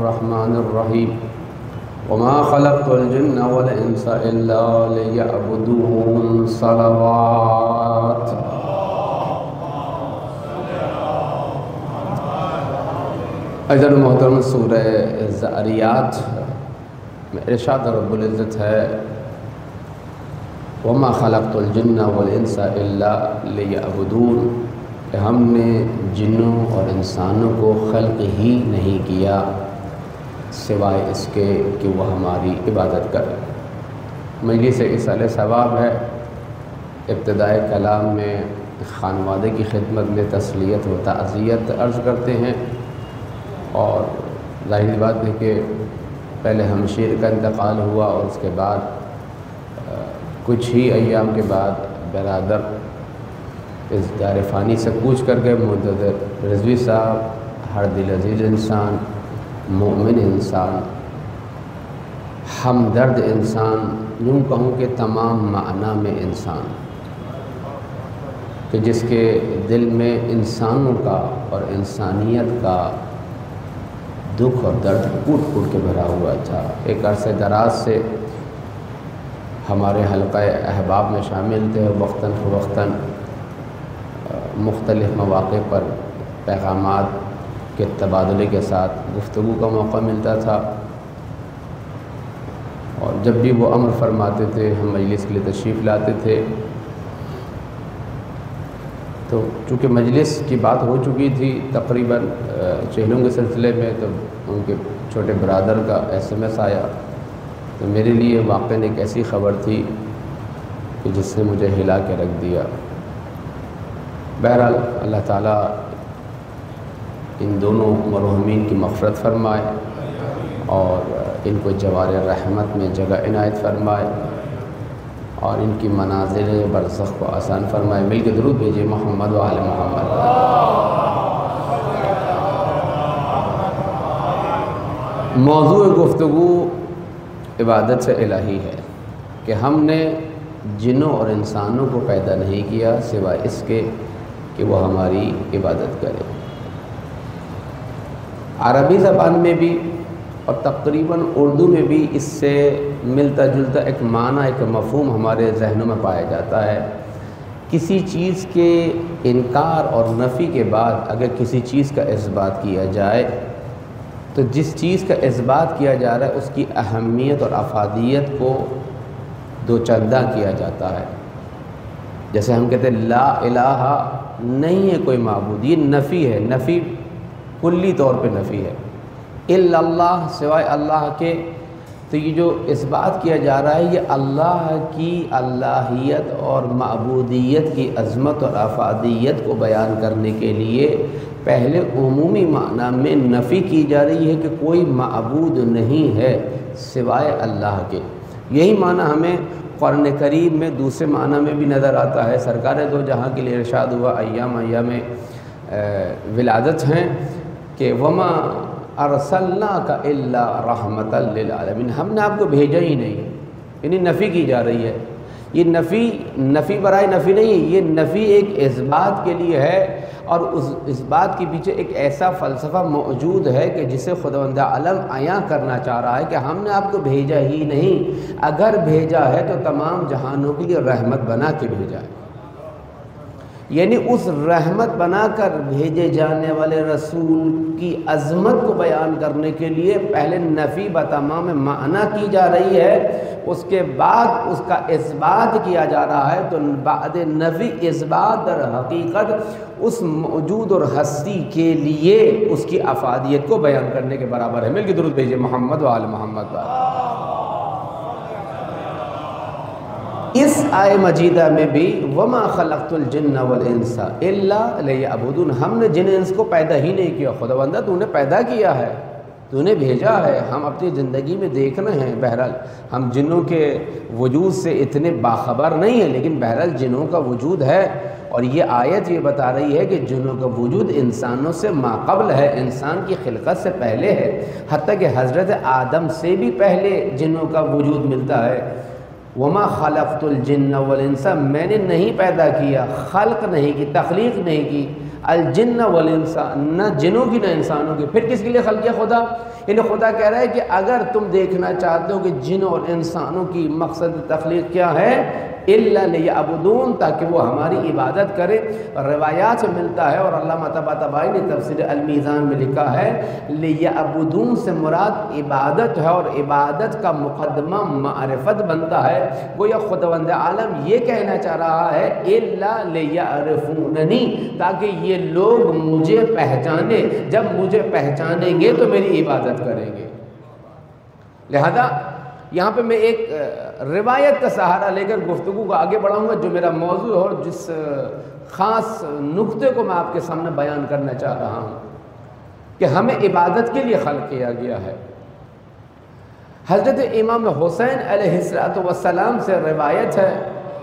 الرحمن الرحیم وما خلقت الجن والانس الا لیعبدون صلوات۔ عزیزان محترم، سورہ ذاریات میں ارشاد رب العزت ہے وما خلقت الجن والانس الا لیعبدون، کہ ہم نے جنوں اور انسانوں کو خلق ہی نہیں کیا سوائے اس کے کہ وہ ہماری عبادت کریں۔ مجلس ایصال ثواب ہے۔ ابتدائے کلام میں خانوادے کی خدمت میں تسلیت و تعزیت عرض کرتے ہیں، اور ظاہری بات ہے کہ پہلے ہمشیر کا انتقال ہوا اور اس کے بعد کچھ ہی ایام کے بعد برادر اس دار فانی سے کوچ کر گئے۔ منتظر رضوی صاحب ہر دل عزیز انسان، مومن انسان، ہمدرد انسان، یوں کہوں کہ تمام معنی میں انسان، کہ جس کے دل میں انسانوں کا اور انسانیت کا دکھ اور درد کوٹ کوٹ کے بھرا ہوا تھا۔ ایک عرصے دراز سے ہمارے حلقہ احباب میں شامل تھے، وقتاً فوقتاً مختلف مواقع پر پیغامات کے تبادلے کے ساتھ گفتگو کا موقع ملتا تھا، اور جب بھی وہ امر فرماتے تھے ہم مجلس کے لیے تشریف لاتے تھے۔ تو چونکہ مجلس کی بات ہو چکی تھی تقریباً چہلوں کے سلسلے میں، تو ان کے چھوٹے برادر کا SMS آیا، تو میرے لیے واقعاً ایک ایسی خبر تھی کہ جس نے مجھے ہلا کے رکھ دیا۔ بہرحال اللہ تعالیٰ ان دونوں مرحومین کی مغفرت فرمائے اور ان کو جوار رحمت میں جگہ عنایت فرمائے اور ان کی منازل برزخ کو آسان فرمائے۔ مل کے درود بھیجیے محمد و آل محمد۔ موضوع گفتگو عبادت الہی ہے کہ ہم نے جنوں اور انسانوں کو پیدا نہیں کیا سوائے اس کے کہ وہ ہماری عبادت کرے۔ عربی زبان میں بھی اور تقریباً اردو میں بھی اس سے ملتا جلتا ایک معنی، ایک مفہوم ہمارے ذہنوں میں پایا جاتا ہے۔ کسی چیز کے انکار اور نفی کے بعد اگر کسی چیز کا اثبات کیا جائے تو جس چیز کا اثبات کیا جا رہا ہے اس کی اہمیت اور افادیت کو دو چندہ کیا جاتا ہے۔ جیسے ہم کہتے ہیں لا الہ، نہیں ہے کوئی معبود، یہ نفی ہے، نفی کلی طور پہ نفی ہے۔ الا اللہ، سوائے اللہ کے، تو یہ جو اس بات کیا جا رہا ہے یہ اللہ کی اللہیت اور معبودیت کی عظمت اور افادیت کو بیان کرنے کے لیے پہلے عمومی معنی میں نفی کی جا رہی ہے کہ کوئی معبود نہیں ہے سوائے اللہ کے۔ یہی معنی ہمیں قرآن کریم میں دوسرے معنی میں بھی نظر آتا ہے۔ سرکار دو جہاں کے لیے ارشاد ہوا ایام ولادت ہیں کہ وما ارسلناک الا رحمۃ للعالمین، ہم نے آپ کو بھیجا ہی نہیں، یعنی نفی کی جا رہی ہے۔ یہ نفی برائے نفی نہیں ہے، یہ نفی ایک اثبات کے لیے ہے، اور اس بات کے پیچھے ایک ایسا فلسفہ موجود ہے کہ جسے خداوند عالم عیاں کرنا چاہ رہا ہے کہ ہم نے آپ کو بھیجا ہی نہیں، اگر بھیجا ہے تو تمام جہانوں کے لیے رحمت بنا کے بھیجا ہے۔ یعنی اس رحمت بنا کر بھیجے جانے والے رسول کی عظمت کو بیان کرنے کے لیے پہلے نفی بتمام معنی کی جا رہی ہے، اس کے بعد اس کا اثبات کیا جا رہا ہے۔ تو بعد نفی اثبات در حقیقت اس موجود اور ہستی کے لیے اس کی افادیت کو بیان کرنے کے برابر ہے۔ مل کے درود بھیجیے محمد و آل محمد۔ اس آیہ مجیدہ میں بھی وما خلقت الجن والانس الا لیعبدون، ہم نے جن انس کو پیدا ہی نہیں کیا، خداوندہ تو نے پیدا کیا ہے، تو نے بھیجا ہے، ہم اپنی زندگی میں دیکھ رہے ہیں۔ بہرحال ہم جنوں کے وجود سے اتنے باخبر نہیں ہیں، لیکن بہرحال جنوں کا وجود ہے، اور یہ آیت یہ بتا رہی ہے کہ جنوں کا وجود انسانوں سے ماقبل ہے، انسان کی خلقت سے پہلے ہے، حتیٰ کہ حضرت آدم سے بھی پہلے جنوں کا وجود ملتا ہے۔ وما خلقت الجن والانس، میں نے نہیں پیدا کیا، خلق نہیں کی، تخلیق نہیں کی۔ الجن والانس، نہ جنوں کی نہ انسانوں کی۔ پھر کس کے لیے خلق کیا خدا؟ یعنی خدا کہہ رہا ہے کہ اگر تم دیکھنا چاہتے ہو کہ جن اور انسانوں کی مقصد تخلیق کیا ہے، الا لیعبدون، تاکہ وہ ہماری عبادت کرے۔ روایات سے ملتا ہے، اور علامہ طباطبائی نے تفسیر المیزان میں لکھا ہے لیعبدون سے مراد عبادت ہے، اور عبادت کا مقدمہ معرفت بنتا ہے۔ گویا خداوند عالم یہ کہنا چاہ رہا ہے الا لیعرفوننی، تاکہ یہ لوگ مجھے پہچانے، جب مجھے پہچانیں گے تو میری عبادت کریں گے۔ لہذا یہاں پہ میں ایک روایت کا سہارا لے کر گفتگو کو آگے بڑھاؤں گا، جو میرا موضوع ہے اور جس خاص نقطے کو میں آپ کے سامنے بیان کرنا چاہ رہا ہوں کہ ہمیں عبادت کے لیے خلق کیا گیا ہے۔ حضرت امام حسین علیہ السلام سے روایت ہے،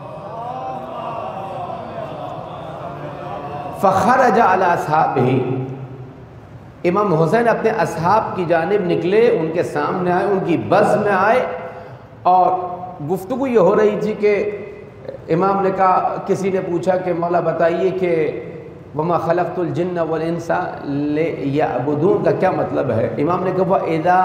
فخرج علی اصحابہ، امام حسین اپنے اصحاب کی جانب نکلے، ان کے سامنے آئے، ان کی بس میں آئے، اور گفتگو یہ ہو رہی تھی کہ امام نے کہا، کسی نے پوچھا کہ مولا بتائیے کہ وما خلقت الجن والانس لیعبدون کا کیا مطلب ہے؟ امام نے کہا اذا،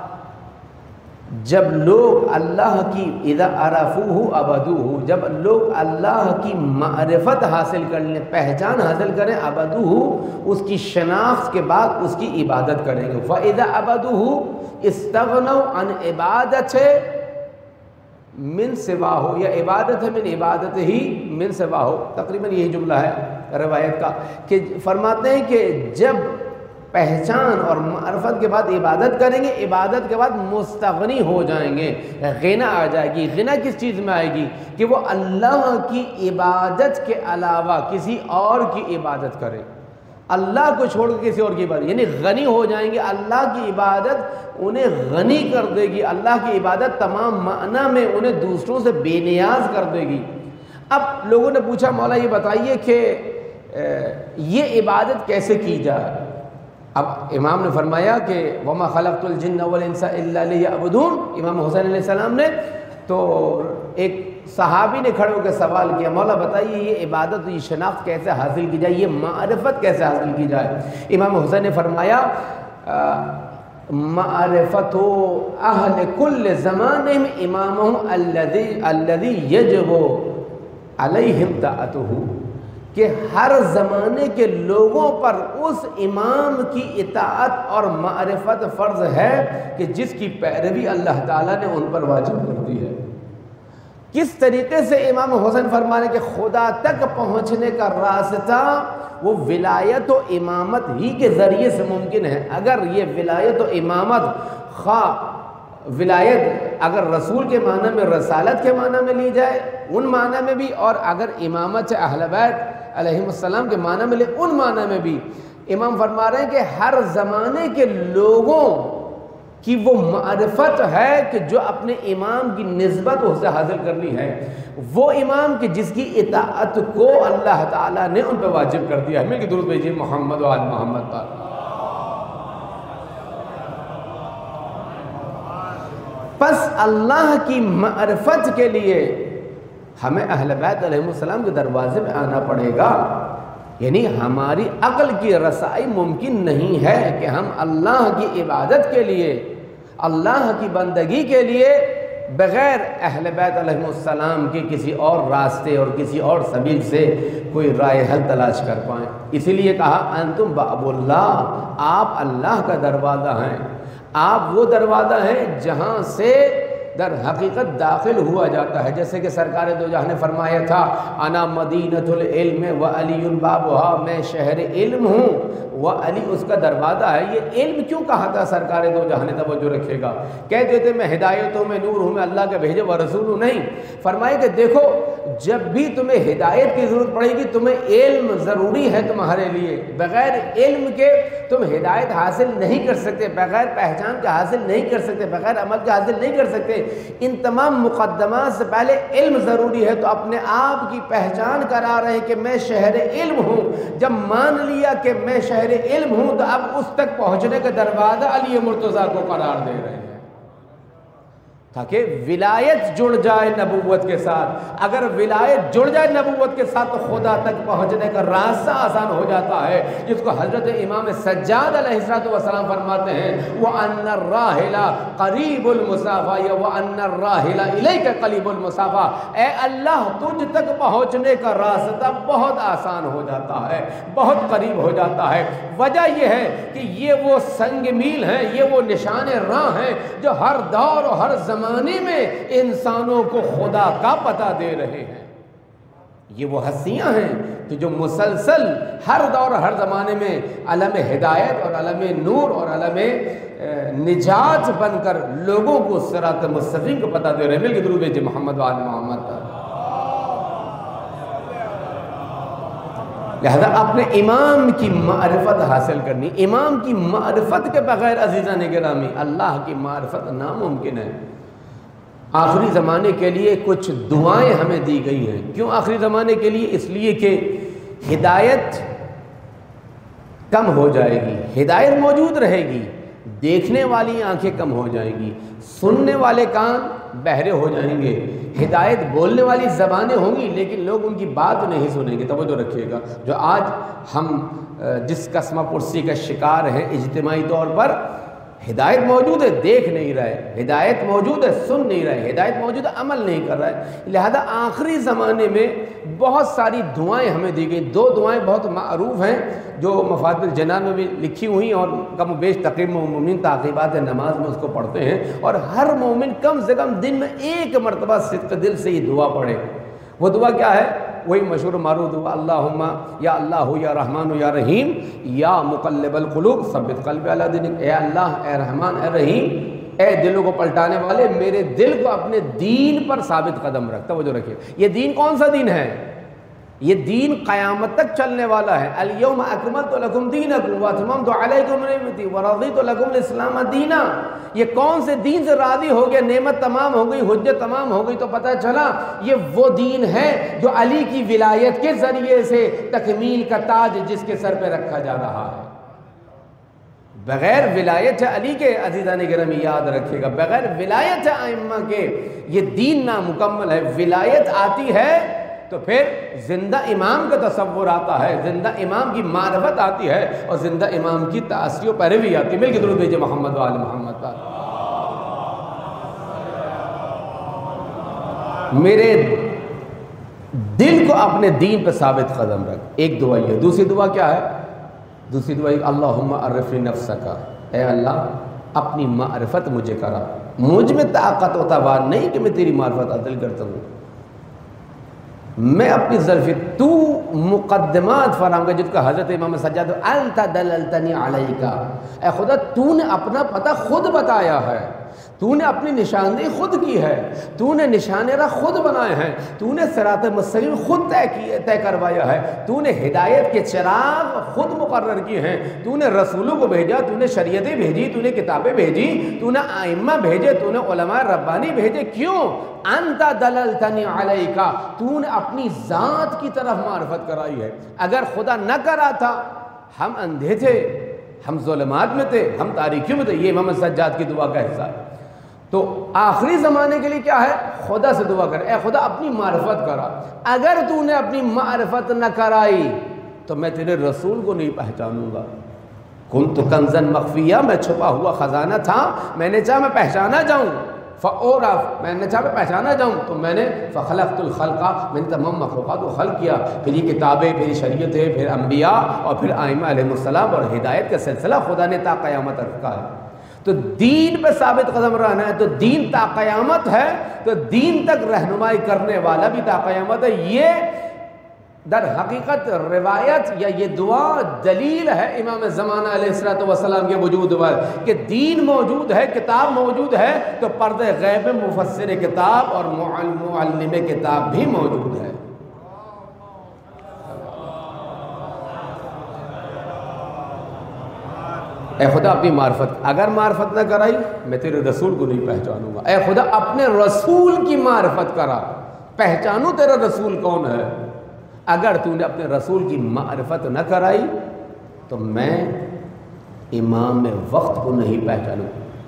جب لوگ اللہ کی، اذا عرفوہ عبدوہ، جب لوگ اللہ کی معرفت حاصل کر لیں، پہچان حاصل کریں، عبدوہ اس کی شناخت کے بعد اس کی عبادت کریں گے۔ فاذا عبدوہ استغنوا عن عبادت من سواہ، یا عبادت ہے من عبادت ہی من سواہ، تقریباً یہی جملہ ہے روایت کا، کہ فرماتے ہیں کہ جب پہچان اور معرفت کے بعد عبادت کریں گے، عبادت کے بعد مستغنی ہو جائیں گے، غنا آ جائے گی۔ غنا کس چیز میں آئے گی؟ کہ وہ اللہ کی عبادت کے علاوہ کسی اور کی عبادت کرے، اللہ کو چھوڑ کے کسی اور کی عبادت، یعنی غنی ہو جائیں گے۔ اللہ کی عبادت انہیں غنی کر دے گی، اللہ کی عبادت تمام معنی میں انہیں دوسروں سے بے نیاز کر دے گی۔ اب لوگوں نے پوچھا مولا یہ بتائیے کہ یہ عبادت کیسے کی جائے؟ اب امام نے فرمایا کہ وما خلقت الجن والانس الا لیعبدون، امام حسین علیہ السلام نے، تو ایک صحابی نے کھڑے ہو کے سوال کیا، مولا بتائیے یہ عبادت، یہ شناخت کیسے حاصل کی جائے، یہ معرفت کیسے حاصل کی جائے؟ امام حسین نے فرمایا معرفت اہل کل زمان امامہم الذی یجب علیہم طاعتہ، کہ ہر زمانے کے لوگوں پر اس امام کی اطاعت اور معرفت فرض ہے کہ جس کی پیروی اللہ تعالیٰ نے ان پر واجب کر دی ہے۔ کس طریقے سے امام حسین فرمانے کہ خدا تک پہنچنے کا راستہ وہ ولایت و امامت ہی کے ذریعے سے ممکن ہے۔ اگر یہ ولایت و امامت، خواہ ولایت اگر رسول کے معنی میں، رسالت کے معنی میں لی جائے ان معنی میں بھی، اور اگر امامت سے اہل بیت علیہ السلام کے معنی میں لے ان معنی میں بھی، امام فرما رہے ہیں کہ ہر زمانے کے لوگوں کی وہ معرفت ہے کہ جو اپنے امام کی نسبت اسے حاصل کرنی ہے، وہ امام کی جس کی اطاعت کو اللہ تعالیٰ نے ان پہ واجب کر دیا ہے۔ مل کے درود بھیجیے محمد و آل محمد پر۔ پس اللہ کی معرفت کے لیے ہمیں اہل بیت علیہ السلام کے دروازے میں آنا پڑے گا، یعنی ہماری عقل کی رسائی ممکن نہیں ہے کہ ہم اللہ کی عبادت کے لیے، اللہ کی بندگی کے لیے بغیر اہل بیت علیہ السلام کے کسی اور راستے اور کسی اور سبیل سے کوئی رائے حل تلاش کر پائیں۔ اسی لیے کہا انتم باب اللہ، آپ اللہ کا دروازہ ہیں، آپ وہ دروازہ ہیں جہاں سے در حقیقت داخل ہوا جاتا ہے۔ جیسے کہ سرکار دو جہاں نے فرمایا تھا انا مدینۃ العلم و علی بابھا، میں شہر علم ہوں و علی اس کا دروازہ ہے۔ یہ علم کیوں کہا تھا سرکار دو جہاں نے؟ توجہ رکھے گا، کہتے تھے میں ہدایت ہوں، میں نور ہوں، میں اللہ کے بھیجے و رسول ہوں، نہیں، فرمائے کہ دیکھو جب بھی تمہیں ہدایت کی ضرورت پڑے گی تمہیں علم ضروری ہے تمہارے لیے، بغیر علم کے تم ہدایت حاصل نہیں کر سکتے، بغیر پہچان کے حاصل نہیں کر سکتے، بغیر عمل کے حاصل نہیں کر سکتے۔ ان تمام مقدمات سے پہلے علم ضروری ہے، تو اپنے آپ کی پہچان کرا رہے ہیں کہ میں شہر علم ہوں۔ جب مان لیا کہ میں شہر علم ہوں تو اب اس تک پہنچنے کا دروازہ علی مرتضیٰ کو قرار دے رہے ہیں۔ تاکہ ولایت جڑ جائے نبوت کے ساتھ۔ اگر ولایت جڑ جائے نبوت کے ساتھ تو خدا تک پہنچنے کا راستہ آسان ہو جاتا ہے، جس کو حضرت امام سجاد علیہ السلام فرماتے ہیں وَأَنَّ الرَّاحِلَ قَرِيبُ الْمُصَافَى یا وَأَنَّ الرَّاحِلَ إِلَيْكَ قَرِيبُ الْمُصَافَى، اے اللہ تجھ تک پہنچنے کا راستہ بہت آسان ہو جاتا ہے، بہت قریب ہو جاتا ہے۔ وجہ یہ ہے کہ یہ وہ سنگ میل ہیں، یہ وہ نشان راہ ہیں جو ہر دور اور ہر زمانے میں انسانوں کو خدا کا پتہ دے رہے ہیں۔ یہ وہ ہستیاں ہیں کہ جو مسلسل ہر دور اور ہر زمانے میں علم ہدایت اور علم نور اور علم نجات بن کر لوگوں کو صراط مستقیم کو پتہ دے رہے ہیں۔ مل کے درود بھیجئے محمد و آل محمد پر۔ لہذا اپنے امام کی معرفت حاصل کرنی، امام کی معرفت کے بغیر عزیزان گرامی اللہ کی معرفت ناممکن ہے۔ آخری زمانے کے لیے کچھ دعائیں ہمیں دی گئی ہیں۔ کیوں آخری زمانے کے لیے؟ اس لیے کہ ہدایت کم ہو جائے گی، ہدایت موجود رہے گی، دیکھنے والی آنکھیں کم ہو جائیں گی، سننے والے کان بہرے ہو جائیں گے، ہدایت بولنے والی زبانیں ہوں گی لیکن لوگ ان کی بات نہیں سنیں گے۔ توجہ رکھیے گا، جو آج ہم جس قسمہ پرسی کا شکار ہیں اجتماعی طور پر، ہدایت موجود ہے دیکھ نہیں رہے، ہدایت موجود ہے سن نہیں رہے، ہدایت موجود ہے عمل نہیں کر رہے۔ لہذا آخری زمانے میں بہت ساری دعائیں ہمیں دی گئی۔ دو دعائیں بہت معروف ہیں جو مفاتیح الجنان میں بھی لکھی ہوئی ہیں اور کم و بیش تقریباً مومن تعقیبات نماز میں اس کو پڑھتے ہیں، اور ہر مومن کم سے کم دن میں ایک مرتبہ صدق دل سے یہ دعا پڑھے۔ وہ دعا کیا ہے؟ وہی مشہور معروف دعا اللہم یا اللہ یا رحمان یا رحیم یا مقلب القلوب ثبت قلبی علی دینک، اے اللہ، اے رحمان، اے رحیم، اے دلوں کو پلٹانے والے میرے دل کو اپنے دین پر ثابت قدم رکھ۔ توجہ رکھیے، یہ دین کون سا دین ہے؟ یہ دین قیامت تک چلنے والا ہے۔ الیوم اکملت لکم دینکم واتممت علیکم نعمتی ورضیت لکم الاسلام دینا۔ یہ کون سے دین سے راضی ہو گیا؟ نعمت تمام ہو گئی، حجت تمام ہو گئی تو پتہ چلا یہ وہ دین ہے جو علی کی ولایت کے ذریعے سے تکمیل کا تاج جس کے سر پہ رکھا جا رہا ہے۔ بغیر ولایت علی کے عزیزان گرامی یاد رکھیے گا، بغیر ولایت ائمہ کے یہ دین نامکمل ہے۔ ولایت آتی ہے تو پھر زندہ امام کا تصور آتا ہے، زندہ امام کی معرفت آتی ہے اور زندہ امام کی تأثیر و پیروی آتی ہے۔ مل کے درود بھیجئے محمد و آل محمد پر۔ میرے دل کو اپنے دین پہ ثابت قدم رکھ، ایک دعا یہ۔ دوسری دعا کیا ہے؟ دوسری دعا اللہم عرفنی نفسک، اے اللہ اپنی معرفت مجھے کرا، مجھ میں طاقت و توان نہیں کہ میں تیری معرفت حاصل کرتا ہوں، میں اپنی ظرفیت، تو مقدمات فراہم کر، جس کا حضرت امام سجاد انت دللتنی علیکا، اے خدا تو نے اپنا پتہ خود بتایا ہے، تو نے اپنی نشاندہی خود کی ہے، تو نے نشان راہ خود بنائے ہیں، تو نے صراط مستقیم خود طے کروایا ہے، تو نے ہدایت کے چراغ خود مقرر کیے ہیں، تو نے رسولوں کو بھیجا، تو نے شریعتیں بھیجی، تو نے کتابیں بھیجی، تو نے ائمہ بھیجے، تو نے علماء ربانی بھیجے۔ کیوں؟ انت دللتنی علیکا، تو نے اپنی ذات کی طرف معرفت کرائی ہے۔ اگر خدا نہ کرا تھا، ہم اندھے تھے، ہم ظلمات میں تھے، ہم تاریکیوں میں تھے۔ یہ امام سجاد کی دعا کا حصہ ہے۔ تو آخری زمانے کے لیے کیا ہے؟ خدا سے دعا کر، اے خدا اپنی معرفت کرا، اگر تو نے اپنی معرفت نہ کرائی تو میں تیرے رسول کو نہیں پہچانوں گا۔ کنت کنزا مخفیہ، میں چھپا ہوا خزانہ تھا، میں نے چاہا میں پہچانا جاؤں، فَأُعْرَفْ، میں نے چاہا میں پہچانا جاؤں تو میں نے فَخَلَقْتُ الْخَلْقَ، میں نے تمام مخلوقات کو خلق کیا۔ پھر یہ کتابیں، پھر یہ شریعتیں، پھر انبیاء اور پھر ائمہ علیہ السلام، اور ہدایت کا سلسلہ خدا نے تا قیامت رکھا ہے۔ تو دین پہ ثابت قدم رہنا ہے، تو دین تا قیامت ہے، تو دین تک رہنمائی کرنے والا بھی تا قیامت ہے۔ یہ در حقیقت روایت یا یہ دعا دلیل ہے امام زمانہ علیہ السلام کے وجود پر کہ دین موجود ہے، کتاب موجود ہے، تو پردہ غیب میں مفسر کتاب اور معلم کتاب بھی موجود ہے۔ اے خدا اپنی معرفت، اگر معرفت نہ کرائی میں تیرے رسول کو نہیں پہچانوں گا۔ اے خدا اپنے رسول کی معرفت کرا، پہچانوں تیرا رسول کون ہے۔ اگر تو نے اپنے رسول کی معرفت نہ کرائی تو میں امام وقت کو نہیں پہچانوں۔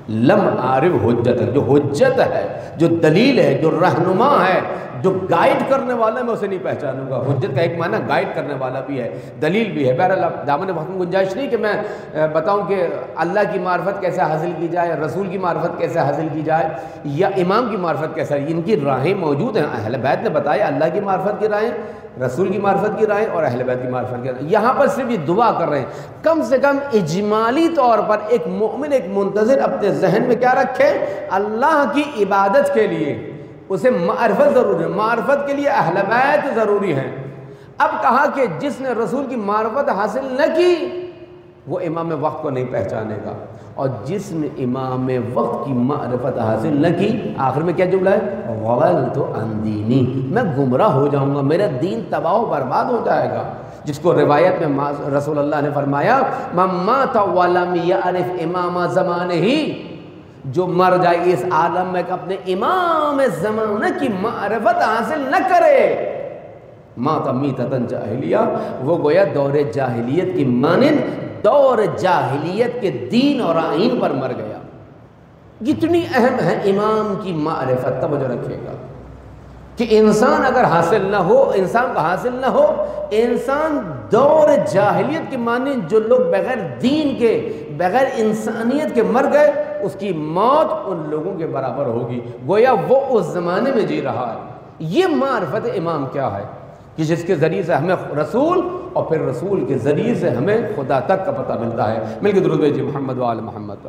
لم عارف حجت، جو حجت ہے، جو دلیل ہے، جو رہنما ہے، جو گائیڈ کرنے والا ہے، میں اسے نہیں پہچانوں گا۔ حجت کا ایک معنی گائیڈ کرنے والا بھی ہے، دلیل بھی ہے۔ بہرحال دامن وقت میں گنجائش نہیں کہ میں بتاؤں کہ اللہ کی معرفت کیسے حاصل کی جائے، رسول کی معرفت کیسے حاصل کی جائے، یا امام کی معرفت کیسے۔ ان کی راہیں موجود ہیں، اہل بیت نے بتایا اللہ کی معرفت کی راہیں، رسول کی معرفت کی رائے اور اہل بیت کی معرفت کی رائے۔ یہاں پر صرف یہ دعا کر رہے ہیں، کم سے کم اجمالی طور پر ایک مومن، ایک منتظر اپنے ذہن میں کیا رکھے؟ اللہ کی عبادت کے لیے اسے معرفت ضروری ہے، معرفت کے لیے اہل بیت ضروری ہے۔ اب کہا کہ جس نے رسول کی معرفت حاصل نہ کی وہ امام وقت کو نہیں پہچانے گا، اور جس نے امام وقت کی معرفت حاصل نہ کی، آخر میں کیا جملہ ہے؟ غَوَلْتُ عَنْ دِينِي، میں گمراہ ہو جاؤں گا، میرا دین تباہ و برباد ہو جائے گا۔ جس کو روایت میں رسول اللہ نے فرمایا مَن مَاتَ وَلَمْ يَعْرِفْ إِمَامَ زَمَانِهِ، جو مر جائے اس عالم میں کہ اپنے امام زمانہ کی معرفت حاصل نہ کرے، مَاتَ مِيتَةً جَاهِلِيَّةً، وہ گویا دور جاہلیت کی مانند دور جاہلیت کے دین اور آئین پر مر گیا۔ کتنی اہم ہے امام کی معرفت، توجہ رکھیے گا کہ انسان اگر حاصل نہ ہو، انسان کو حاصل نہ ہو، انسان دور جاہلیت کی مانند جو لوگ بغیر دین کے، بغیر انسانیت کے مر گئے، اس کی موت ان لوگوں کے برابر ہوگی، گویا وہ اس زمانے میں جی رہا ہے۔ یہ معرفت امام کیا ہے کہ جس کے ذریعے سے ہمیں رسول اور پھر رسول کے ذریعے سے ہمیں خدا تک کا پتہ ملتا ہے۔ مل کے درود بھیجئے محمد و آل محمد۔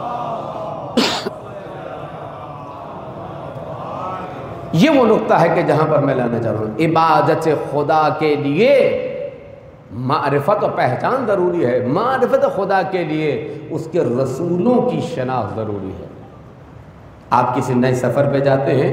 یہ وہ نقطہ ہے کہ جہاں پر میں لانا چاہ رہا ہوں، عبادت خدا کے لیے معرفت و پہچان ضروری ہے، معرفت خدا کے لیے اس کے رسولوں کی شناخت ضروری ہے۔ آپ کسی نئے سفر پہ جاتے ہیں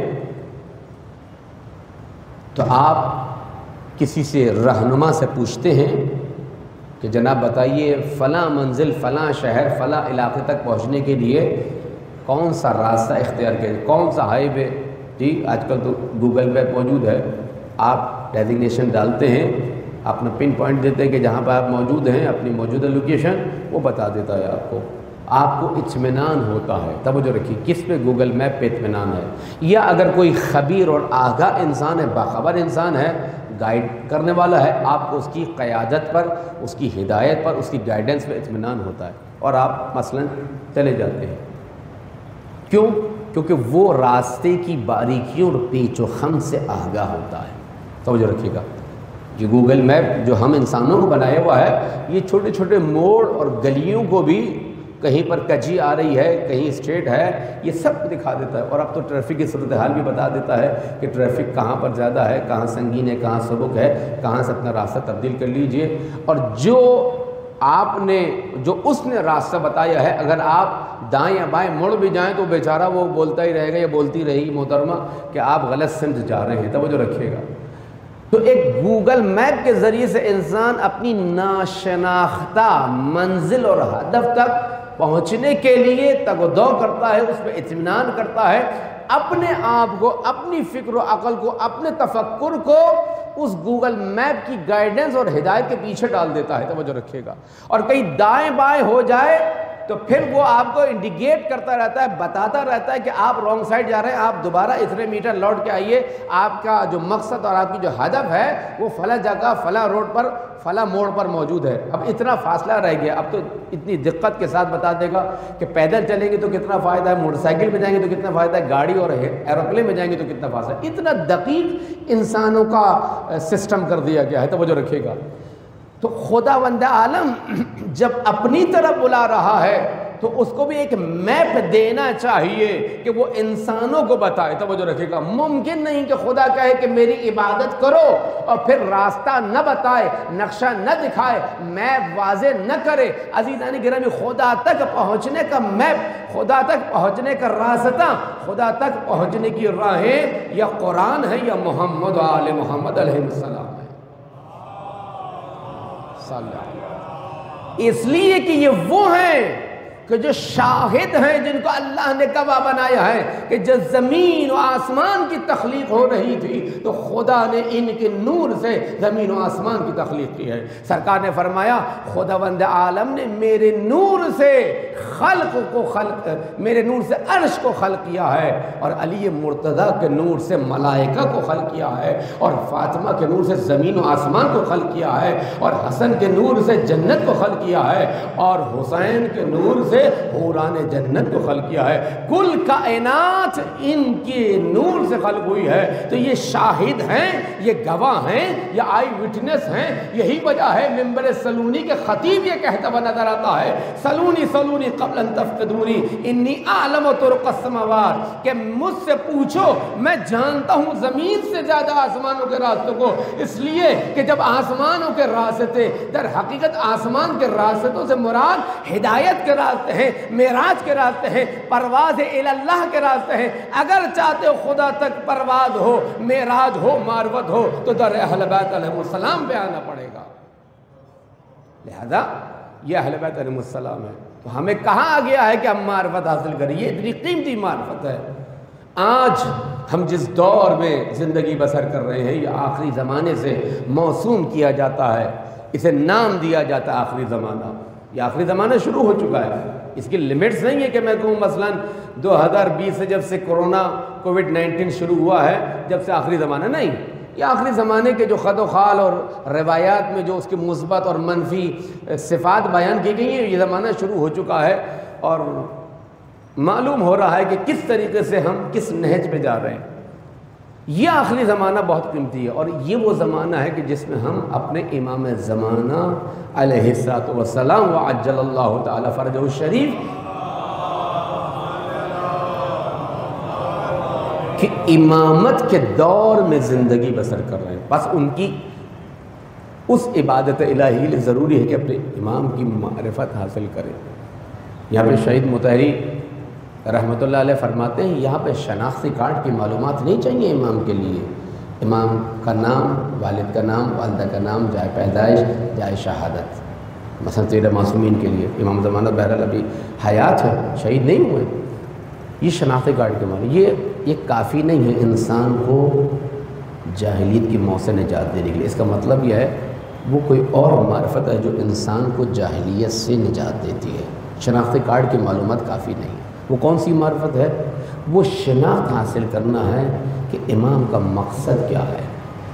تو آپ کسی سے رہنما سے پوچھتے ہیں کہ جناب بتائیے فلاں منزل، فلاں شہر، فلاں علاقے تک پہنچنے کے لیے کون سا راستہ اختیار کریں، کون سا ہائی وے؟ جی آج کل تو گوگل میپ موجود ہے، آپ ڈیزگنیشن ڈالتے ہیں، اپنا پن پوائنٹ دیتے ہیں کہ جہاں پہ آپ موجود ہیں، اپنی موجودہ لوکیشن وہ بتا دیتا ہے آپ کو اطمینان ہوتا ہے۔ توجہ رکھیے، کس پہ؟ گوگل میپ پہ اطمینان ہے۔ یا اگر کوئی خبیر اور آگاہ انسان ہے، باخبر انسان ہے، گائیڈ کرنے والا ہے، آپ کو اس کی قیادت پر، اس کی ہدایت پر، اس کی گائیڈنس پہ اطمینان ہوتا ہے، اور آپ مثلا چلے جاتے ہیں۔ کیوں؟ کیونکہ وہ راستے کی باریکیوں اور پیچ و خم سے آگاہ ہوتا ہے۔ توجہ رکھیے گا، یہ گوگل میپ جو ہم انسانوں کو بنایا ہوا ہے، یہ چھوٹے چھوٹے موڑ اور گلیوں کو بھی، کہیں پر کجی آ رہی ہے، کہیں اسٹریٹ ہے، یہ سب دکھا دیتا ہے، اور اب تو ٹریفک کی صورتحال بھی بتا دیتا ہے کہ ٹریفک کہاں پر زیادہ ہے، کہاں سنگین ہے، کہاں سبک ہے، کہاں سے اپنا راستہ تبدیل کر لیجئے۔ اور جو اس نے راستہ بتایا ہے، اگر آپ دائیں یا بائیں مڑ بھی جائیں تو بیچارہ وہ بولتا ہی رہے گا یا بولتی رہے گی محترمہ کہ آپ غلط سمت جا رہے ہیں۔ توجہ رکھیے گا، تو ایک گوگل میپ کے ذریعے سے انسان اپنی ناشناختہ منزل اور ہدف تک پہنچنے کے لیے تگ و دو کرتا ہے، اس پہ اطمینان کرتا ہے، اپنے آپ کو، اپنی فکر و عقل کو، اپنے تفکر کو اس گوگل میپ کی گائیڈنس اور ہدایت کے پیچھے ڈال دیتا ہے۔ توجہ رکھیے گا، اور کہیں دائیں بائیں ہو جائے تو پھر وہ آپ کو انڈیکیٹ کرتا رہتا ہے، بتاتا رہتا ہے کہ آپ رانگ سائڈ جا رہے ہیں، آپ دوبارہ اتنے میٹر لوٹ کے آئیے، آپ کا جو مقصد اور آپ کی جو ہدف ہے وہ فلاں جگہ، فلاں روڈ پر، فلاں موڑ پر موجود ہے۔ اب اتنا فاصلہ رہ گیا، اب تو اتنی دقت کے ساتھ بتا دے گا کہ پیدل چلیں گے تو کتنا فائدہ ہے، موٹر سائیکل میں جائیں گے تو کتنا فائدہ ہے، گاڑی اور ایروپلین میں جائیں گے تو کتنا فاصلہ ہے۔ اتنا دقیق انسانوں کا سسٹم کر دیا گیا ہے۔ توجہ رکھیے گا، تو خداوند عالم جب اپنی طرف بلا رہا ہے تو اس کو بھی ایک میپ دینا چاہیے کہ وہ انسانوں کو بتائے۔ توجہ رکھے گا، ممکن نہیں کہ خدا کہے کہ میری عبادت کرو اور پھر راستہ نہ بتائے، نقشہ نہ دکھائے، میپ واضح نہ کرے۔ عزیزان گرامی، خدا تک پہنچنے کا میپ، خدا تک پہنچنے کا راستہ، خدا تک پہنچنے کی راہیں یا قرآن ہے یا محمد و آل محمد علیہ السلام ہے۔ اس لیے کہ یہ وہ ہیں کہ جو شاہد ہیں، جن کو اللہ نے گواہ بنایا ہے کہ جب زمین و آسمان کی تخلیق ہو رہی تھی تو خدا نے ان کے نور سے زمین و آسمان کی تخلیق کی ہے۔ سرکار نے فرمایا خداوند عالم نے میرے نور سے میرے نور سے عرش کو خلق کیا ہے، اور علی مرتضیٰ کے نور سے ملائکہ کو خلق کیا ہے، اور فاطمہ کے نور سے زمین و آسمان کو خلق کیا ہے، اور حسن کے نور سے جنت کو خلق کیا ہے، اور حسین کے نور سے حوران جنت کو خلق کیا ہے۔ کل کائنات ان کے نور سے خلق ہوئی ہے۔ تو یہ شاہد ہیں، یہ گواہ ہیں، یہ آئی وٹنس ہیں۔ یہی وجہ ہے منبر سلونی کے خطیب یہ کہتا ہوا نظر آتا ہے، سلونی سلونی قبل ان تفقدونی انی اعلم طرق السماوات، کہ مجھ سے پوچھو، میں جانتا ہوں زمین سے زیادہ آسمانوں کے راستوں کو، اس لیے کہ جب آسمانوں کے راستے، در حقیقت آسمان کے راستوں سے مراد ہدایت کے راستے ہیں، معراج کے راستے ہیں، پرواز الی اللہ کے راستے ہیں۔ اگر چاہتے ہو خدا تک پرواز ہو، معراج ہو، معرفت ہو، تو در اہل بیت علیہ السلام پہ آنا پڑے گا۔ لہذا یہ اہل بیت علیہ السلام ہے، تو ہمیں کہا گیا ہے کہ ہم معرفت حاصل کریں، یہ اتنی قیمتی معرفت ہے۔ آج ہم جس دور میں زندگی بسر کر رہے ہیں، یہ آخری زمانے سے موسوم کیا جاتا ہے، اسے نام دیا جاتا ہے آخری زمانہ۔ یہ آخری زمانہ شروع ہو چکا ہے، اس کی لیمٹس نہیں ہے کہ میں کہوں مثلا 2020 سے جب سے کووڈ-19 شروع ہوا ہے جب سے آخری زمانہ، نہیں، یہ آخری زمانے کے جو خد و خال اور روایات میں جو اس کے مثبت اور منفی صفات بیان کی گئی ہیں، یہ زمانہ شروع ہو چکا ہے، اور معلوم ہو رہا ہے کہ کس طریقے سے ہم کس نہج پہ جا رہے ہیں۔ یہ آخری زمانہ بہت قیمتی ہے، اور یہ وہ زمانہ ہے کہ جس میں ہم اپنے امام زمانہ علیہ السلام وعجل اللہ تعالی فرجہ الشریف کہ امامت کے دور میں زندگی بسر کر رہے ہیں۔ بس ان کی اس عبادت الہی لیے ضروری ہے کہ اپنے امام کی معرفت حاصل کریں۔ یہاں پہ شہید مطہری رحمۃ اللہ علیہ فرماتے ہیں، یہاں پہ شناختی کارڈ کی معلومات نہیں چاہیے امام کے لیے، امام کا نام، والد کا نام، والدہ کا نام، جائے پیدائش، جائے شہادت، مثلا 13 معصومین کے لیے۔ امام زمانہ بہرحال ابھی حیات ہے، شہید نہیں ہوئے، یہ شناختی کارڈ کے معلوم، یہ کافی نہیں ہے انسان کو جاہلیت کی موت سے نجات دینے کے لیے۔ اس کا مطلب یہ ہے وہ کوئی اور معرفت ہے جو انسان کو جاہلیت سے نجات دیتی ہے۔ شناختی کارڈ کی معلومات کافی نہیں۔ وہ کون سی معرفت ہے؟ وہ شناخت حاصل کرنا ہے کہ امام کا مقصد کیا ہے،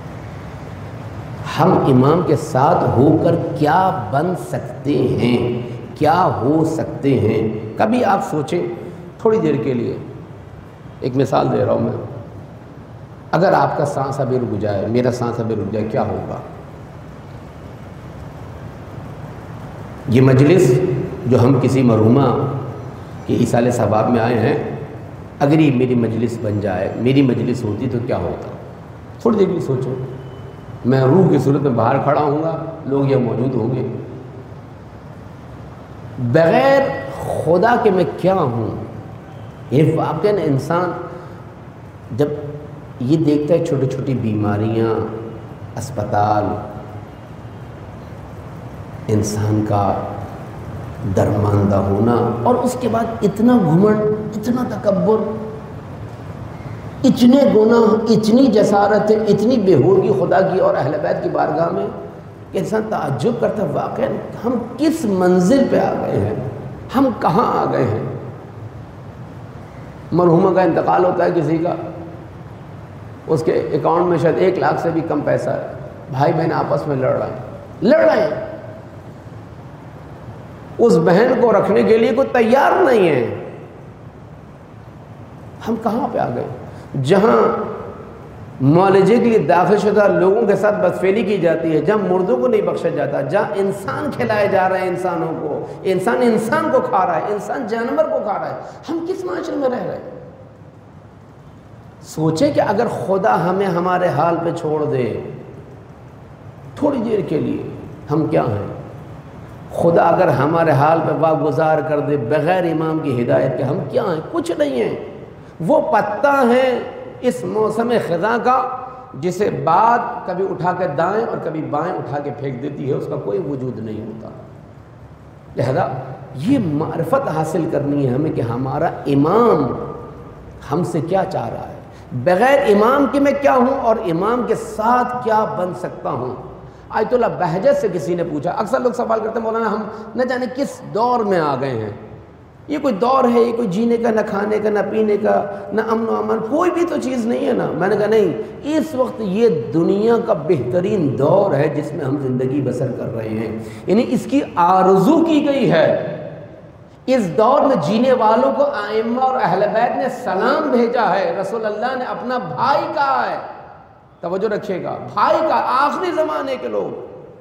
ہم امام کے ساتھ ہو کر کیا بن سکتے ہیں، کیا ہو سکتے ہیں۔ کبھی آپ سوچیں تھوڑی دیر کے لیے، ایک مثال دے رہا ہوں میں، اگر آپ کا سانس ابھی رک جائے، میرا سانس ابھی رک جائے، کیا ہوگا؟ یہ مجلس جو ہم کسی مرحومہ کہ ایصال ثواب میں آئے ہیں، اگر یہ میری مجلس بن جائے، میری مجلس ہوتی تو کیا ہوتا؟ تھوڑی دیر بھی سوچو، میں روح کی صورت میں باہر کھڑا ہوں گا، لوگ یہ موجود ہوں گے، بغیر خدا کے میں کیا ہوں؟ یہ واقعاً انسان جب یہ دیکھتا ہے چھوٹی چھوٹی بیماریاں، اسپتال، انسان کا درماندہ ہونا، اور اس کے بعد اتنا گھمنڈ، اتنا تکبر، اتنے گناہ، اتنی جسارت، اتنی بےہودگی خدا کی اور اہل بیت کی بارگاہ میں کہ انسان تعجب کرتا ہے واقعا ہم کس منزل پہ آ گئے ہیں، ہم کہاں آ گئے ہیں۔ مرحومہ کا انتقال ہوتا ہے کسی کا، اس کے اکاؤنٹ میں شاید 1 لاکھ سے بھی کم پیسہ ہے، بھائی بہن آپس میں لڑ رہے ہیں، اس بہن کو رکھنے کے لیے کوئی تیار نہیں ہے۔ ہم کہاں پہ آ گئے؟ جہاں معالجے کے لیے داخل شدہ لوگوں کے ساتھ بدفعلی کی جاتی ہے، جہاں مردوں کو نہیں بخشا جاتا، جہاں انسان کھلائے جا رہے ہیں انسانوں کو، انسان کو کھا رہا ہے، انسان جانور کو کھا رہا ہے، ہم کس معاشرے میں رہ رہے ہیں؟ سوچیں کہ اگر خدا ہمیں ہمارے حال پہ چھوڑ دے تھوڑی دیر کے لیے، ہم کیا ہیں؟ خدا اگر ہمارے حال پہ واگزار کر دے بغیر امام کی ہدایت کے، ہم کیا ہیں؟ کچھ نہیں ہیں۔ وہ پتا ہے اس موسم خزاں کا جسے باد کبھی اٹھا کے دائیں اور کبھی بائیں اٹھا کے پھینک دیتی ہے، اس کا کوئی وجود نہیں ہوتا۔ لہذا یہ معرفت حاصل کرنی ہے ہمیں کہ ہمارا امام ہم سے کیا چاہ رہا ہے، بغیر امام کے میں کیا ہوں اور امام کے ساتھ کیا بن سکتا ہوں۔ آیت اللہ بہجت سے کسی نے پوچھا، اکثر لوگ سوال کرتے ہیں مولانا ہم نہ جانے کس دور میں آ گئے ہیں، یہ کوئی دور ہے، یہ کوئی جینے کا، نہ کھانے کا، نہ پینے کا، نہ امن و امان، کوئی بھی تو چیز نہیں ہے نا۔ میں نے کہا نہیں، اس وقت یہ دنیا کا بہترین دور ہے جس میں ہم زندگی بسر کر رہے ہیں، یعنی اس کی آرزو کی گئی ہے۔ اس دور میں جینے والوں کو ائمہ اور اہل بیت نے سلام بھیجا ہے، رسول اللہ نے اپنا بھائی کہا ہے، توجہ رکھیے گا، بھائی کا، آخری زمانے کے لوگ،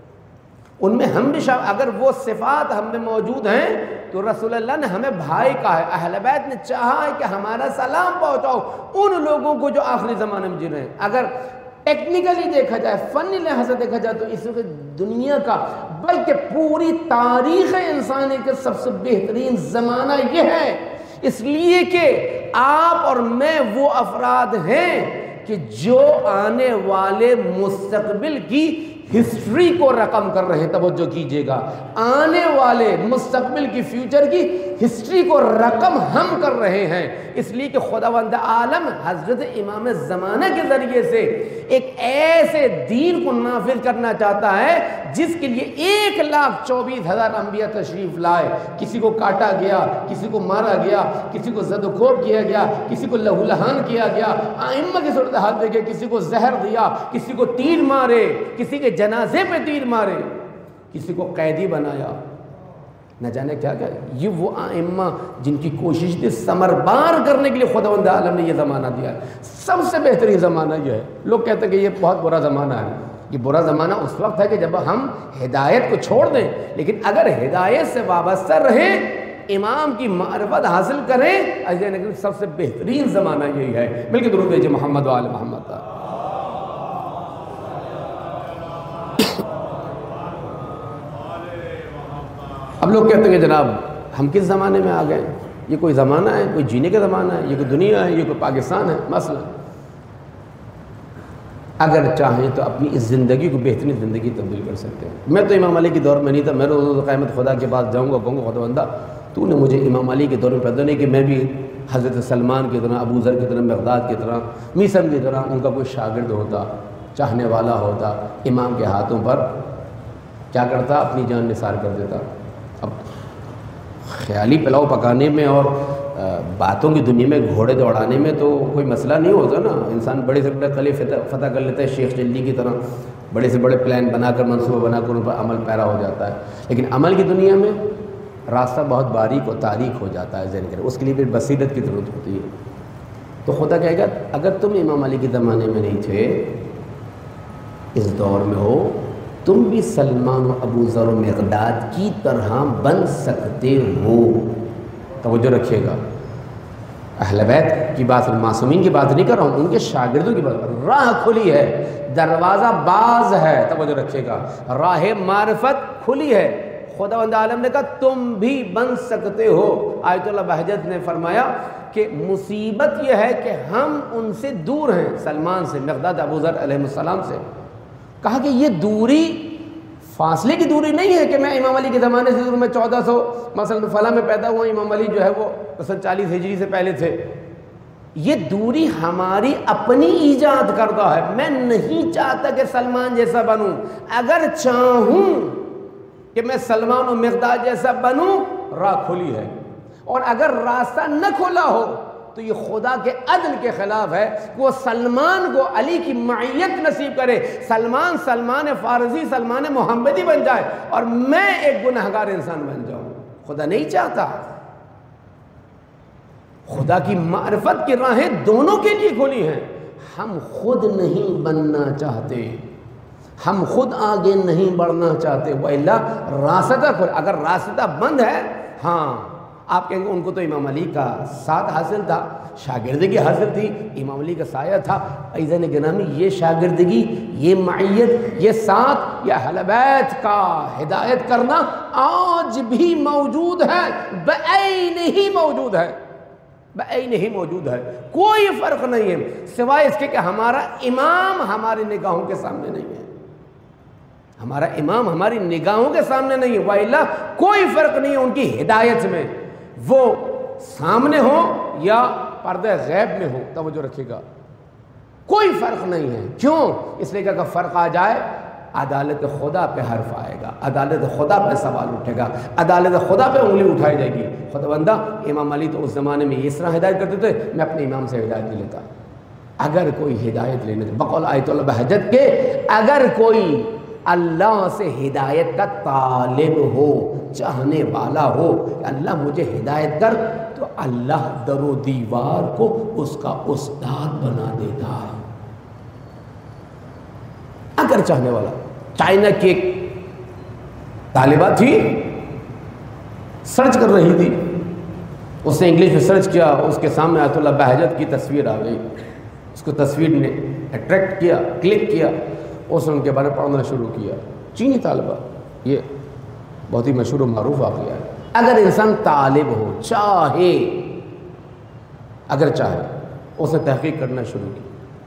ان میں ہم بھی اگر وہ صفات ہم میں موجود ہیں تو رسول اللہ نے ہمیں بھائی کہا ہے، اہل بیت نے چاہا ہے کہ ہمارا سلام پہنچاؤ ان لوگوں کو جو آخری زمانے میں جی رہے ہیں۔ اگر ٹیکنیکلی دیکھا جائے، فنی لحاظ سے دیکھا جائے تو اس وقت دنیا کا بلکہ پوری تاریخ انسانی کا سب سے بہترین زمانہ یہ ہے، اس لیے کہ آپ اور میں وہ افراد ہیں کہ جو آنے والے مستقبل کی ہسٹری کو رقم کر رہے ہیں۔ توجہ کیجئے گا، آنے والے مستقبل کی، فیوچر کی ہسٹری کو رقم ہم کر رہے ہیں، اس لیے کہ خداوند عالم حضرت امام زمانہ کے ذریعے سے ایک ایسے دین کو نافذ کرنا چاہتا ہے جس کے لیے 1,24,000 انبیاء تشریف لائے، کسی کو کاٹا گیا، کسی کو مارا گیا، کسی کو زد و کوب کیا گیا، کسی کو لہو لہان کیا گیا، ائمہ کی صورتحال دیکھے، کسی کو زہر دیا، کسی کو تیر مارے، کسی کے جنازے پہ تیر مارے، کسی کو قیدی بنایا، نہ جانے کیا کیا۔ یہ وہ ائمہ جن کی کوشش تھی ثمربار کرنے کے لیے خداوند عالم نے یہ زمانہ دیا ہے۔ سب سے بہترین زمانہ یہ ہے۔ لوگ کہتے ہیں کہ یہ بہت برا زمانہ ہے، یہ برا زمانہ اس وقت ہے کہ جب ہم ہدایت کو چھوڑ دیں، لیکن اگر ہدایت سے وابستہ رہیں، امام کی معرفت حاصل کریں، سب سے بہترین زمانہ یہی ہے۔ مل کے درود بھیجیں محمد و آل محمد۔ اب لوگ کہتے ہیں کہ جناب ہم کس زمانے میں آ گئے، یہ کوئی زمانہ ہے، کوئی جینے کا زمانہ ہے، یہ کوئی دنیا ہے، یہ کوئی پاکستان ہے۔ مثلا اگر چاہیں تو اپنی اس زندگی کو بہترین زندگی تبدیل کر سکتے ہیں۔ میں تو امام علی کے دور میں نہیں تھا، میں روز قیامت خدا کے پاس جاؤں گا، کہوں گا خداوندہ تو نے مجھے امام علی کے دور میں پیدا نہیں کہ میں بھی حضرت سلمان کی طرح، ابو ذر کی طرح، مقداد کی طرح، میثم کی طرح ان کا کوئی شاگرد ہوتا، چاہنے والا ہوتا، امام کے ہاتھوں پر کیا کرتا، اپنی جان نثار کر دیتا۔ اب خیالی پلاؤ پکانے میں اور باتوں کی دنیا میں گھوڑے دوڑانے میں تو کوئی مسئلہ نہیں ہوتا نا، انسان بڑے سے بڑے قلعے فتح کر لیتا ہے شیخ چلی کی طرح، بڑے سے بڑے پلان بنا کر، منصوبہ بنا کر ان پر عمل پیرا ہو جاتا ہے، لیکن عمل کی دنیا میں راستہ بہت باریک و تاریک ہو جاتا ہے ذہن کرے، اس کے لیے پھر بصیرت کی ضرورت ہوتی ہے۔ تو خدا کہے گا اگر تم امام علی کے زمانے میں نہیں تھے، اس دور میں ہو، تم بھی سلمان و ابو ذر و مقداد کی طرح بن سکتے ہو۔ توجہ رکھیے گا، اہل بیت کی بات، معصومین کی بات نہیں کر رہا ہوں، ان کے شاگردوں کی بات، راہ کھلی ہے، دروازہ باز ہے، توجہ رکھیے گا، راہ معرفت کھلی ہے۔ خداوند عالم نے کہا تم بھی بن سکتے ہو۔ آیت اللہ بہجت نے فرمایا کہ مصیبت یہ ہے کہ ہم ان سے دور ہیں، سلمان سے، مقداد، ابو ذر علیہ السلام سے۔ کہا کہ یہ دوری فاصلے کی دوری نہیں ہے کہ میں امام علی کے زمانے سے دور، میں 1400 مثلا فلاں میں پیدا ہوا، امام علی جو ہے وہ مثلا 40 ہجری سے پہلے تھے۔ یہ دوری ہماری اپنی ایجاد کردہ ہے۔ میں نہیں چاہتا کہ سلمان جیسا بنوں، اگر چاہوں کہ میں سلمان و مقداد جیسا بنوں، راہ کھلی ہے، اور اگر راستہ نہ کھلا ہو تو یہ خدا کے عدل کے خلاف ہے کہ وہ سلمان کو علی کی معیت نصیب کرے، سلمان فارسی، سلمان محمدی بن جائے اور میں ایک گنہگار انسان بن جاؤں۔ خدا نہیں چاہتا۔ خدا کی معرفت کی راہیں دونوں کے لیے کھلی ہیں۔ ہم خود نہیں بننا چاہتے، ہم خود آگے نہیں بڑھنا چاہتے، وَإِلَّا راستہ کھل، اگر راستہ بند ہے، ہاں آپ کہیں گے ان کو تو امام علی کا ساتھ حاصل تھا، شاگردگی حاصل تھی، امام علی کا سایہ تھا۔ عزیزان گرامی، یہ شاگردگی، یہ معیت، یہ ساتھ، یہ اہل بیت کا ہدایت کرنا آج بھی موجود ہے، بعین ہی موجود ہے، بعین ہی موجود ہے، کوئی فرق نہیں ہے سوائے اس کے کہ ہمارا امام ہماری نگاہوں کے سامنے نہیں ہے، ہمارا امام ہماری نگاہوں کے سامنے نہیں ہے، وَإِلَّا کوئی فرق نہیں ہے ان کی ہدایت میں، وہ سامنے ہو یا پردہ غیب میں ہو، توجہ رکھے گا، کوئی فرق نہیں ہے۔ کیوں؟ اس لیے کہ اگر فرق آ جائے عدالت خدا پہ حرف آئے گا، عدالت خدا پہ سوال اٹھے گا، عدالت خدا پہ انگلی اٹھائی جائے گی۔ خدا بندہ امام علی تو اس زمانے میں اس طرح ہدایت کرتے تھے، میں اپنے امام سے ہدایت نہیں لیتا۔ اگر کوئی ہدایت لینے سے بقول آیت اللہ بہجت کے، اگر کوئی اللہ سے ہدایت کا طالب ہو، چاہنے والا ہو کہ اللہ مجھے ہدایت کر، تو اللہ در و دیوار کو اس کا استاد بنا دیتا ہے۔ اگر چاہنے والا، چائنا کی ایک طالبہ تھی، سرچ کر رہی تھی، اس نے انگلش میں سرچ کیا، اس کے سامنے آیت اللہ بہجت کی تصویر آ گئی، اس کو تصویر نے اٹریکٹ کیا، کلک کیا، اس نے ان کے بارے میں پڑھنا شروع کیا۔ چینی طالبہ، یہ بہت ہی مشہور و معروف واقعہ ہے۔ اگر انسان طالب ہو، چاہے، اگر چاہے، اس نے تحقیق کرنا شروع کی،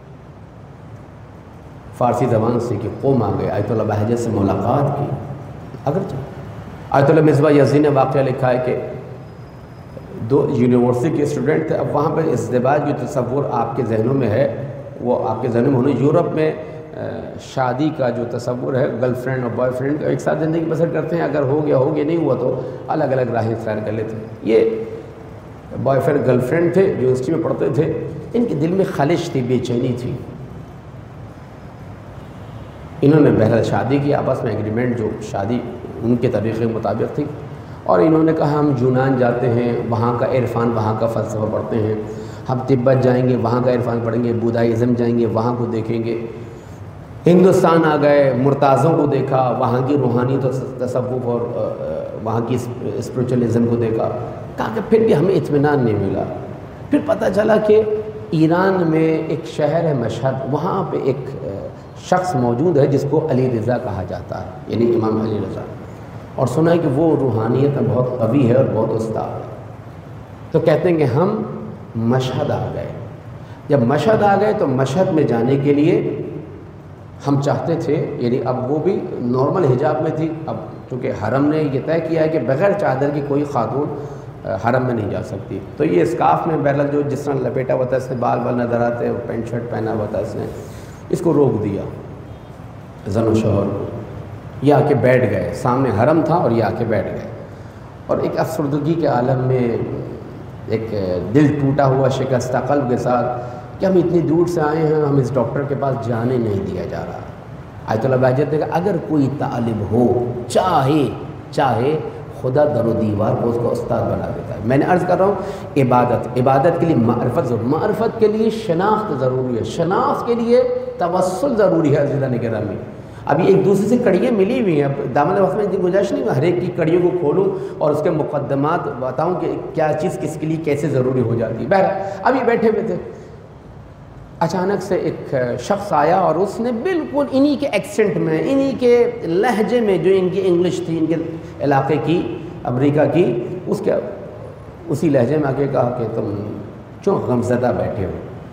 فارسی زبان سیکھی، قوم آ گئے، آیت اللہ بہجت سے ملاقات کی، اگر چاہے۔ آیت اللہ مصباح یزدی نے واقعہ لکھا ہے کہ دو یونیورسٹی کے اسٹوڈنٹ تھے، اب وہاں پہ ازدواج کی تصور آپ کے ذہنوں میں ہے، وہ آپ کے ذہنوں میں ہونے، یورپ میں شادی کا جو تصور ہے، گرل فرینڈ اور بوائے فرینڈ کا ایک ساتھ زندگی بسر کرتے ہیں، اگر ہو گیا نہیں ہوا تو الگ الگ راہیں اختیار کر لیتے ہیں۔ یہ بوائے فرینڈ گرل فرینڈ تھے، یونیورسٹی میں پڑھتے تھے، ان کے دل میں خلش تھی، بے چینی تھی۔ انہوں نے بہرحال شادی کی، آپس میں ایگریمنٹ، جو شادی ان کے طریقے کے مطابق تھی، اور انہوں نے کہا ہم یونان جاتے ہیں، وہاں کا عرفان، وہاں کا فلسفہ پڑھتے ہیں، ہم تبت جائیں گے، وہاں کا عرفان پڑھیں گے، بدھائزم جائیں گے، وہاں کو دیکھیں گے، ہندوستان آ گئے، مرتازوں کو دیکھا، وہاں کی روحانیت و تصوف اور وہاں کی اسپریچولزم کو دیکھا، کہا کہ پھر بھی ہمیں اطمینان نہیں ملا۔ پھر پتہ چلا کہ ایران میں ایک شہر ہے مشہد، وہاں پہ ایک شخص موجود ہے جس کو علی رضا کہا جاتا ہے، یعنی امام علی رضا، اور سنا ہے کہ وہ روحانیت میں بہت قوی ہے اور بہت استاد ہے۔ تو کہتے ہیں کہ ہم مشہد آ گئے۔ جب مشہد آ گئے تو مشہد میں جانے کے لیے ہم چاہتے تھے، یعنی اب وہ بھی نارمل حجاب میں تھی، اب چونکہ حرم نے یہ طے کیا ہے کہ بغیر چادر کی کوئی خاتون حرم میں نہیں جا سکتی، تو یہ اسکارف میں بہرحال جو جس طرح لپیٹا ہوا تھا، اس نے بال نظر آتے، پینٹ شرٹ پہنا ہوا تھا، اس نے اس کو روک دیا، زن و شوہر کو۔ یہ آ کے بیٹھ گئے، سامنے حرم تھا اور یہ آ کے بیٹھ گئے، اور ایک افسردگی کے عالم میں، ایک دل ٹوٹا ہوا شکستہ قلب کے ساتھ کہ ہم اتنی دور سے آئے ہیں، ہم اس ڈاکٹر کے پاس جانے نہیں دیا جا رہا۔ آیت اللہ بہجت نے کہا اگر کوئی طالب ہو، چاہے خدا در و دیوار کو اس کو استاد بنا دیتا ہے۔ میں نے عرض کر رہا ہوں، عبادت کے لیے معرفت ضرور، معرفت کے لیے شناخت ضروری ہے، شناخت کے لیے توسل ضروری ہے۔ عزیزان گرامی، ابھی ایک دوسرے سے کڑیاں ملی ہوئی ہیں، اب دامن وقت میں گنجائش نہیں، میں ہر ایک کی کڑیوں کو کھولوں اور اس کے مقدمات بتاؤں کہ کیا چیز کس کے لیے کیسے ضروری ہو جاتی ہے۔ بہرحال ابھی بیٹھے ہوئے تھے، اچانک سے ایک شخص آیا اور اس نے بالکل انہی کے ایکسنٹ میں، انہی کے لہجے میں، جو ان کی انگلش تھی، ان کے علاقے کی، امریکہ کی، اسی لہجے میں آ کے کہا کہ تم کیوں غمزدہ بیٹھے ہو؟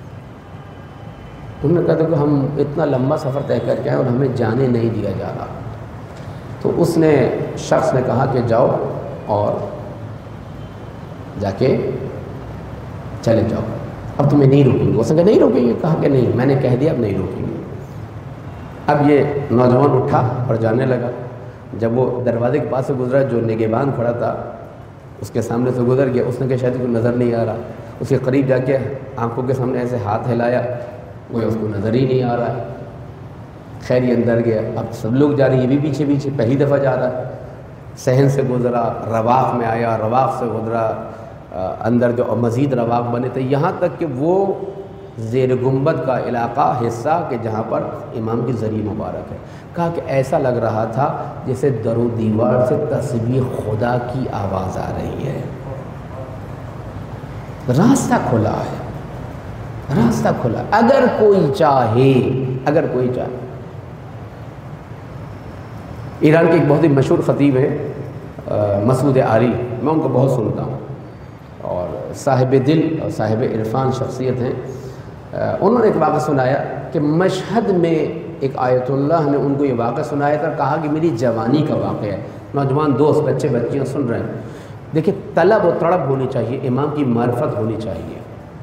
انہوں نے کہا کہ ہم اتنا لمبا سفر طے کر کے آئے اور ہمیں جانے نہیں دیا جا رہا۔ تو اس نے شخص نے کہا کہ جاؤ اور جا کے چلے جاؤ، اب تمہیں نہیں روکیں گے۔ اس نے کہا نہیں روکیں گے، کہا کہ نہیں، میں نے کہہ دیا اب نہیں روکیں گے۔ اب یہ نوجوان اٹھا اور جانے لگا۔ جب وہ دروازے کے پاس سے گزرا، جو نگہبان کھڑا تھا اس کے سامنے سے گزر گیا، اس نے کہا شاید کو نظر نہیں آ رہا، اس کے قریب جا کے آنکھوں کے سامنے ایسے ہاتھ ہلایا، وہ اس کو نظر ہی نہیں آ رہا ہے۔ خیر یہ اندر گیا، اب سب لوگ جا رہے ہیں، یہ بھی پیچھے پیچھے، پہلی دفعہ جا رہا ہے۔ صحن سے گزرا، رواق میں آیا، رواق سے گزرا، اندر جو مزید رواق بنے تھے، یہاں تک کہ وہ زیر گنبد کا علاقہ حصہ کہ جہاں پر امام کی ذریع مبارک ہے، کہا کہ ایسا لگ رہا تھا جیسے در و دیوار سے تسبیح خدا کی آواز آ رہی ہے۔ راستہ کھلا ہے، راستہ کھلا، اگر کوئی چاہے۔ ایران کے ایک بہت ہی مشہور خطیب ہیں مسعود عاری، میں ان کو بہت سنتا ہوں، اور صاحب دل اور صاحب عرفان شخصیت ہیں۔ انہوں نے ایک واقعہ سنایا کہ مشہد میں ایک آیت اللہ نے ان کو یہ واقعہ سنایا تھا، کہا کہ میری جوانی کا واقعہ ہے، نوجوان دوست بچے بچیاں سن رہے ہیں، دیکھیں طلب و تڑپ ہونی چاہیے، امام کی معرفت ہونی چاہیے۔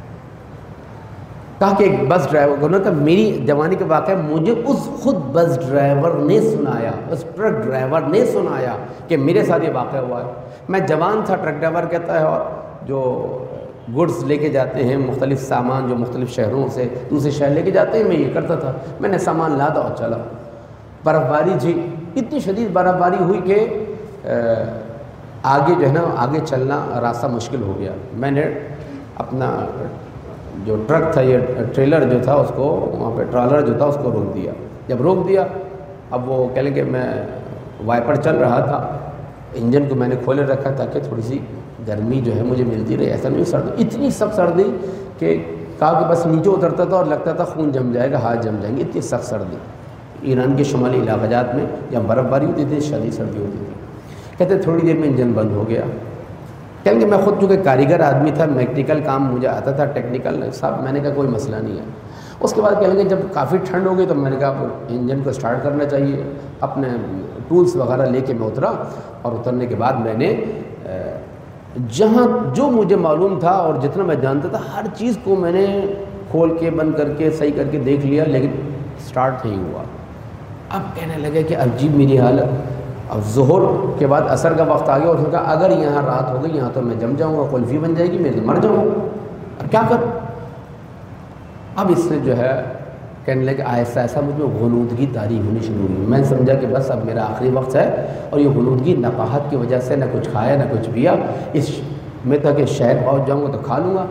کہا کہ ایک بس ڈرائیور کو نا کہ میری جوانی کا واقعہ مجھے اس خود بس ڈرائیور نے سنایا، اس ٹرک ڈرائیور نے سنایا کہ میرے ساتھ یہ واقعہ ہوا ہے۔ میں جوان تھا، ٹرک ڈرائیور کہتا ہے، اور جو گڈز لے کے جاتے ہیں مختلف سامان جو مختلف شہروں سے دوسرے شہر لے کے جاتے ہیں، میں یہ کرتا تھا، میں نے سامان لادا اور چلا۔ برف باری جی اتنی شدید برف باری ہوئی کہ آگے جو ہے نا آگے چلنا راستہ مشکل ہو گیا۔ میں نے اپنا جو ٹرک تھا، یہ ٹریلر جو تھا، اس کو وہاں پہ ٹرالر جو تھا اس کو روک دیا۔ جب روک دیا، اب وہ کہہ لیں کہ میں وائپر چل رہا تھا، انجن کو میں نے کھولے رکھا تاکہ تھوڑی سی گرمی جو ہے مجھے ملتی رہے، ایسا نہیں سردی اتنی سخت سردی کہ کہا کہ بس نیچے اترتا تھا اور لگتا تھا خون جم جائے گا، ہاتھ جم جائیں گے، اتنی سخت سردی۔ ایران کے شمالی علاقات میں جب برف باری ہوتی تھی شدید سردی ہوتی تھی۔ کہتے تھوڑی دیر میں انجن بند ہو گیا۔ کہیں کہ میں خود چونکہ کاریگر آدمی تھا، میکنیکل کام مجھے آتا تھا، ٹیکنیکل سب، میں نے کہا کوئی مسئلہ نہیں ہے۔ اس کے بعد کہیں گے جب کافی ٹھنڈ ہو گئی تو میں نے کہا انجن کو سٹارٹ کرنا چاہیے، اپنے ٹولز وغیرہ لے کے میں اترا، اور اترنے کے بعد میں نے جہاں جو مجھے معلوم تھا اور جتنا میں جانتا تھا ہر چیز کو میں نے کھول کے بند کر کے صحیح کر کے دیکھ لیا، لیکن سٹارٹ نہیں ہوا۔ اب کہنے لگے کہ عجیب میری حالت۔ اب ظہر کے بعد عصر کا وقت آ گیا، اور اس نے کہا اگر یہاں رات ہو گئی یہاں تو میں جم جاؤں گا، قلفی بن جائے گی، میں مر جاؤں گا، اب کیا کروں؟ اب اس نے جو ہے کہنے لگے آہستہ آہستہ مجھ میں غنودگی طاری ہونی شروع ہوئی۔ میں سمجھا کہ بس اب میرا آخری وقت ہے، اور یہ غنودگی نقاہت کی وجہ سے نہ کچھ کھایا نہ کچھ پیا، اس میں تھا کہ شہر پہنچ جاؤں گا تو کھا لوں گا،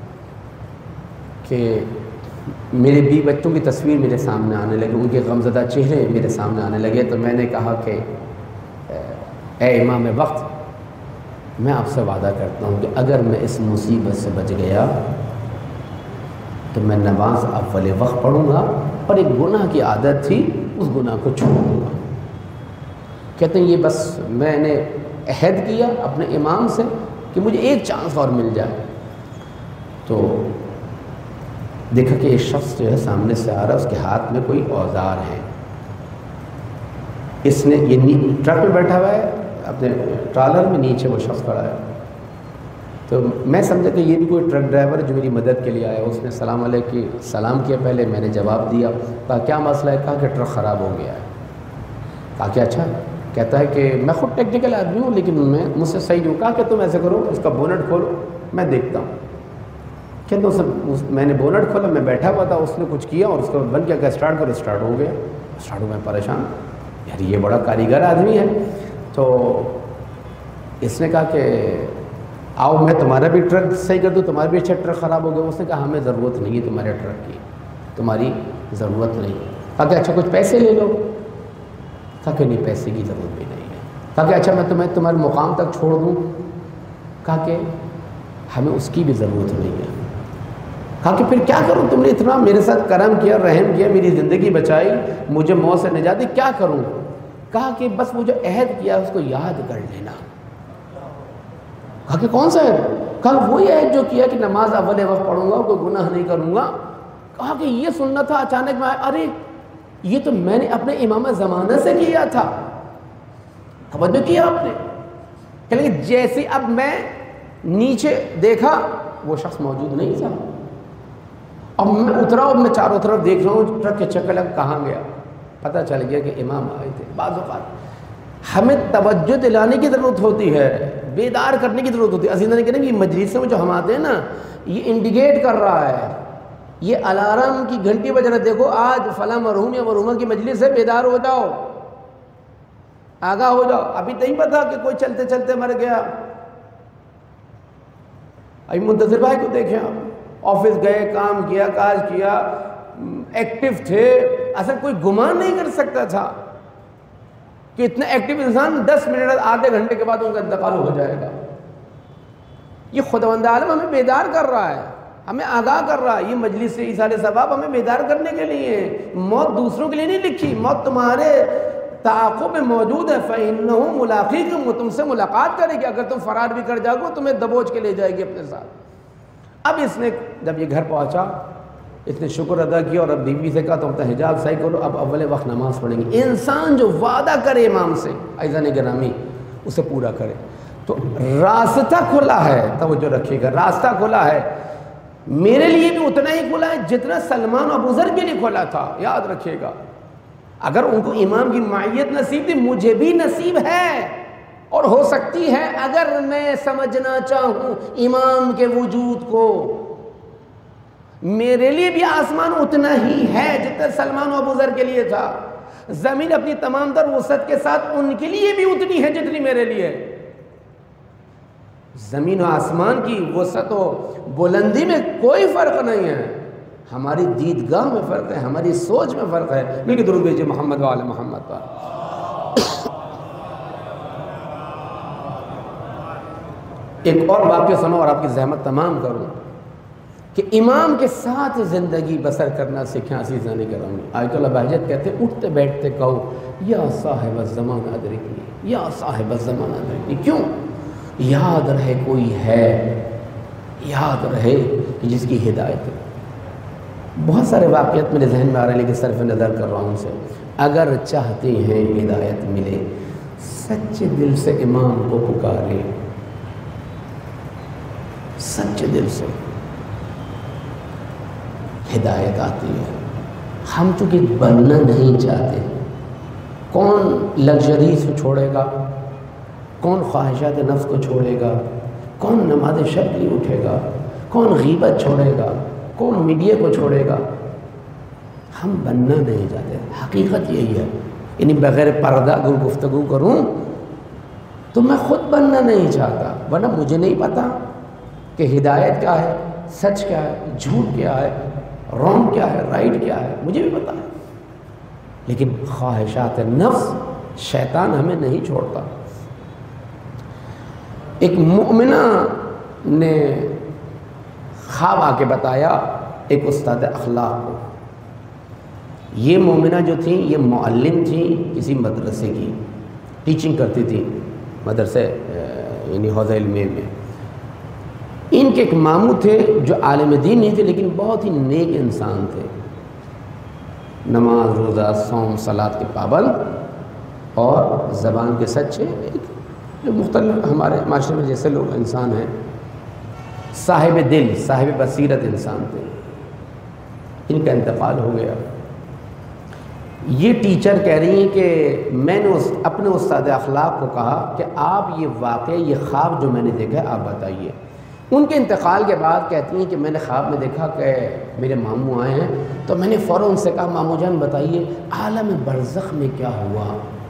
کہ میرے بیوی بچوں کی تصویر میرے سامنے آنے لگی، ان کے غمزدہ چہرے میرے سامنے آنے لگے۔ تو میں نے کہا کہ اے امام وقت، میں آپ سے وعدہ کرتا ہوں کہ اگر میں اس مصیبت سے بچ گیا تو میں نماز اول وقت پڑھوں گا، اور ایک گناہ کی عادت تھی اس گناہ کو چھوڑوں گا۔ کہتے ہیں یہ بس میں نے عہد کیا اپنے امام سے کہ مجھے ایک چانس اور مل جائے۔ تو دیکھا کہ ایک شخص جو ہے سامنے سے آ رہا ہے، اس کے ہاتھ میں کوئی اوزار ہے، اس نے یہ ٹرک میں بیٹھا ہوا ہے، اپنے ٹرالر میں نیچے وہ شخص کھڑا ہے۔ تو میں سمجھا کہ یہ بھی کوئی ٹرک ڈرائیور جو میری مدد کے لیے آیا۔ اس نے سلام علیکم سلام کیا، پہلے میں نے جواب دیا، کہا کیا مسئلہ ہے؟ کہا کہ ٹرک خراب ہو گیا ہے۔ کہا کہ اچھا؟ کہتا ہے کہ میں خود ٹیکنیکل آدمی ہوں لیکن مجھ سے صحیح ہوں۔ کہا کہ تم ایسے کرو اس کا بونٹ کھولو میں دیکھتا ہوں۔ کہتے میں نے بونٹ کھولا، میں بیٹھا ہوا تھا، اس نے کچھ کیا اور اس کو بند کیا کہ اسٹارٹ کرو، اسٹارٹ ہو گیا۔ اسٹارٹ ہو میں پریشان، یار یہ بڑا کاریگر آدمی ہے۔ تو اس نے کہا کہ آؤ میں تمہارا بھی ٹرک صحیح کر دوں، تمہارا بھی اچھا ٹرک خراب ہو گیا۔ اس نے کہا ہمیں ضرورت نہیں ہے تمہارے ٹرک کی، تمہاری ضرورت نہیں۔ کہا کہ اچھا کچھ پیسے لے لو۔ کہا کہ نہیں پیسے کی ضرورت بھی نہیں ہے۔ کہا کہ اچھا میں تمہیں تمہارے مقام تک چھوڑ دوں۔ کہا کہ ہمیں اس کی بھی ضرورت نہیں ہے۔ کہا کہ پھر کیا کروں؟ تم نے اتنا میرے ساتھ کرم کیا، رحم کیا، میری زندگی بچائی، مجھے موت سے نجات دی، کیا کروں؟ کہا کہ بس وہ جو عہد کیا اس کو یاد کر لینا۔ کہا کہ کون سا عہد؟ کہا وہی عہد جو کیا کہ نماز اول وقت پڑھوں گا، کوئی گناہ نہیں کروں گا۔ کہا کہ یہ سننا تھا اچانک میں، ارے یہ تو میں نے اپنے امام زمانہ سے کیا تھا۔ توجہ کیا آپ نے؟ کہ لیکن جیسے اب میں نیچے دیکھا وہ شخص موجود نہیں تھا، اب میں اترا اور میں چاروں طرف دیکھ رہا ہوں ٹرک کے چکر لگ کہاں گیا، پتہ چل گیا کہ امام آئے تھے۔ بعض اوقات ہمیں توجہ دلانے کی ضرورت ہوتی ہے، بیدار کرنے کی ضرورت ہوتی ہے۔ عزیزان کہنے کہ مجلس میں جو ہم آتے ہیں نا، یہ انڈیکیٹ کر رہا ہے، یہ الارم کی گھنٹی بج رہا ہے، دیکھو آج فلاں مرحوم یا مرحومہ کی مجلس ہے، بیدار ہو جاؤ، آگاہ ہو جاؤ۔ ابھی نہیں پتا کہ کوئی چلتے چلتے مر گیا۔ ابھی منتظر بھائی کو دیکھیں آپ، آفس گئے، کام کیا، کاج کیا، ایکٹیو تھے، اصل کوئی گمان نہیں کر سکتا تھا کہ اتنا ایکٹیو انسان 10 منٹ آدھے گھنٹے کے بعد ان کا انتقال ہو جائے گا۔ یہ خداوند عالم ہمیں بیدار کر رہا ہے، ہمیں آگاہ کر رہا ہے۔ یہ مجلس سے ایصال ثواب ہمیں بیدار کرنے کے لیے ہے، موت دوسروں کے لیے نہیں لکھی، موت تمہارے تعاقب میں موجود ہے۔ فَإِنَّهُ مُلَاقِيكُمْ، وہ تم سے ملاقات کرے گی، اگر تم فرار بھی کر جاؤ گے تمہیں دبوچ کے لے جائے گی اپنے ساتھ۔ اب اس نے جب یہ گھر پہنچا، اتنے شکر ادا کیا اور اب بیوی سے کہا تو اپنا حجاب صحیح کرو، اب اول وقت نماز پڑھیں گے۔ انسان جو وعدہ کرے امام سے عزیزان گرامی اسے پورا کرے۔ تو راستہ کھلا ہے، توجہ رکھیے گا، راستہ کھلا ہے، میرے لیے بھی اتنا ہی کھلا ہے جتنا سلمان و ابو ذر کے لیے کھلا تھا، یاد رکھیے گا۔ اگر ان کو امام کی معیت نصیب تھی، مجھے بھی نصیب ہے، اور ہو سکتی ہے اگر میں سمجھنا چاہوں امام کے وجود کو، میرے لیے بھی آسمان اتنا ہی ہے جتنا سلمان و ابو ذر کے لیے تھا، زمین اپنی تمام تر وسعت کے ساتھ ان کے لیے بھی اتنی ہے جتنی میرے لیے۔ زمین و آسمان کی وسعت و بلندی میں کوئی فرق نہیں ہے، ہماری دیدگاہ میں فرق ہے، ہماری سوچ میں فرق ہے۔ لیکن درود بھیجئے محمد وآل محمد پر۔ ایک اور واقعہ سنو اور آپ کی زحمت تمام کروں کہ امام کے ساتھ زندگی بسر کرنا سیکھیں عزیزان گرامی۔ آیت اللہ بہجت کہتے ہیں اٹھتے بیٹھتے کہو یا صاحب الزمان ادرکنی، یا صاحب الزمان ادرکنی۔ کیوں؟ یاد رہے کوئی ہے، یاد رہے کہ جس کی ہدایت ہے۔ بہت سارے واقعات میرے ذہن میں آ رہے ہیں لیکن صرف نظر کر رہا ہوں سے۔ اگر چاہتے ہیں ہدایت ملے، سچے دل سے امام کو پکارے، سچے دل سے ہدایت آتی ہے۔ ہم چونکہ بننا نہیں چاہتے، کون لگژریز کو چھوڑے گا، کون خواہشات نفس کو چھوڑے گا، کون نماز شب کے لیے اٹھے گا، کون غیبت چھوڑے گا، کون میڈیا کو چھوڑے گا۔ ہم بننا نہیں چاہتے، حقیقت یہی ہے۔ یعنی بغیر پردہ اگر گفتگو کروں تو میں خود بننا نہیں چاہتا، ورنہ مجھے نہیں پتا کہ ہدایت کیا ہے، سچ کیا ہے، جھوٹ کیا ہے، رونگ کیا ہے، رائٹ کیا ہے، مجھے بھی پتا ہے۔ لیکن خواہشات نفس، شیطان ہمیں نہیں چھوڑتا۔ ایک مومنہ نے خواب آ کے بتایا ایک استاد اخلاق کو۔ یہ مومنہ جو تھیں یہ معلم تھیں کسی مدرسے کی، ٹیچنگ کرتی تھی مدرسے یعنی حوزہ علمیہ میں۔ ان کے ایک ماموں تھے جو عالم دین نہیں تھے لیکن بہت ہی نیک انسان تھے، نماز روزہ صوم صلاۃ کے پابند اور زبان کے سچے، جو مختلف ہمارے معاشرے میں جیسے لوگ انسان ہیں، صاحب دل صاحب بصیرت انسان تھے۔ ان کا انتقال ہو گیا۔ یہ ٹیچر کہہ رہی ہیں کہ میں نے اپنے استاد اخلاق کو کہا کہ آپ یہ واقعہ، یہ خواب جو میں نے دیکھا ہے آپ بتائیے۔ ان کے انتقال کے بعد کہتی ہیں کہ میں نے خواب میں دیکھا کہ میرے ماموں آئے ہیں، تو میں نے فوراً ان سے کہا ماموں جان بتائیے عالم برزخ میں کیا ہوا،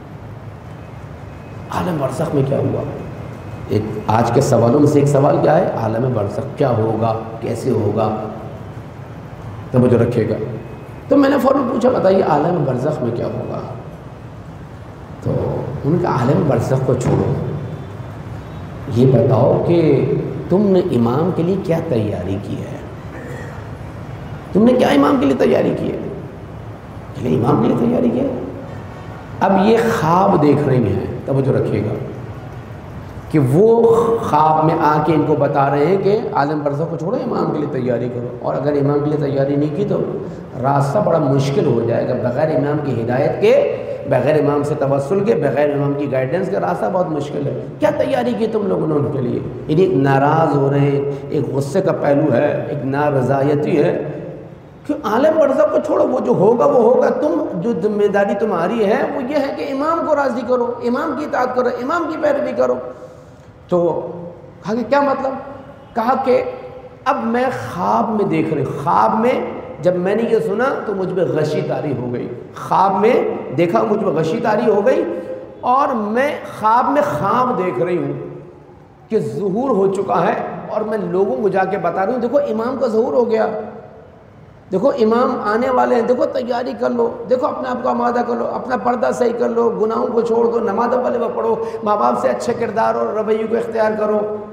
عالم برزخ میں کیا ہوا۔ ایک آج کے سوالوں میں سے ایک سوال کیا ہے، عالم برزخ کیا ہوگا، کیسے ہوگا، توجہ رکھیے گا۔ تو میں نے فوراً پوچھا بتائیے عالم برزخ میں کیا ہوگا، تو ان کا عالم برزخ کو چھوڑو، یہ بتاؤ کہ تم نے امام کے لیے کیا تیاری کی ہے، تم نے کیا امام کے لیے تیاری کی ہے، امام کے لیے تیاری کی ہے۔ اب یہ خواب دیکھ رہی ہیں، توجہ رکھیے گا، کہ وہ خواب میں آ کے ان کو بتا رہے ہیں کہ عالم برزخ کو چھوڑو امام کے لیے تیاری کرو، اور اگر امام کے لیے تیاری نہیں کی تو راستہ بڑا مشکل ہو جائے گا، بغیر امام کی ہدایت کے، بغیر امام سے توسل کے، بغیر امام کی گائیڈنس کا راستہ بہت مشکل ہے۔ کیا تیاری کی تم لوگوں نے ان کے لیے؟ یعنی ایک ناراض ہو رہے ہیں، ایک غصے کا پہلو ہے، ایک نارضایتی ہے کہ عالم برزخ کو چھوڑو، وہ جو ہوگا وہ ہوگا، تم جو ذمہ داری تمہاری ہے وہ یہ ہے کہ امام کو راضی کرو، امام کی اطاعت کرو، امام کی پیروی کرو۔ تو کہا کہ کیا مطلب؟ کہا کہ اب میں خواب میں دیکھ رہی ہوں، خواب میں جب میں نے یہ سنا تو مجھ پہ غشی طاری ہو گئی، خواب میں دیکھا مجھ پہ غشی طاری ہو گئی، اور میں خواب میں خواب دیکھ رہی ہوں کہ ظہور ہو چکا ہے، اور میں لوگوں کو جا کے بتا رہی ہوں دیکھو امام کا ظہور ہو گیا، دیکھو امام آنے والے ہیں، دیکھو تیاری کر لو، دیکھو اپنے آپ کو آمادہ کر لو، اپنا پردہ صحیح کر لو، گناہوں کو چھوڑ دو، نماز پہلے وہ پڑھو، ماں باپ سے اچھے کردار اور رویے کو اختیار کرو۔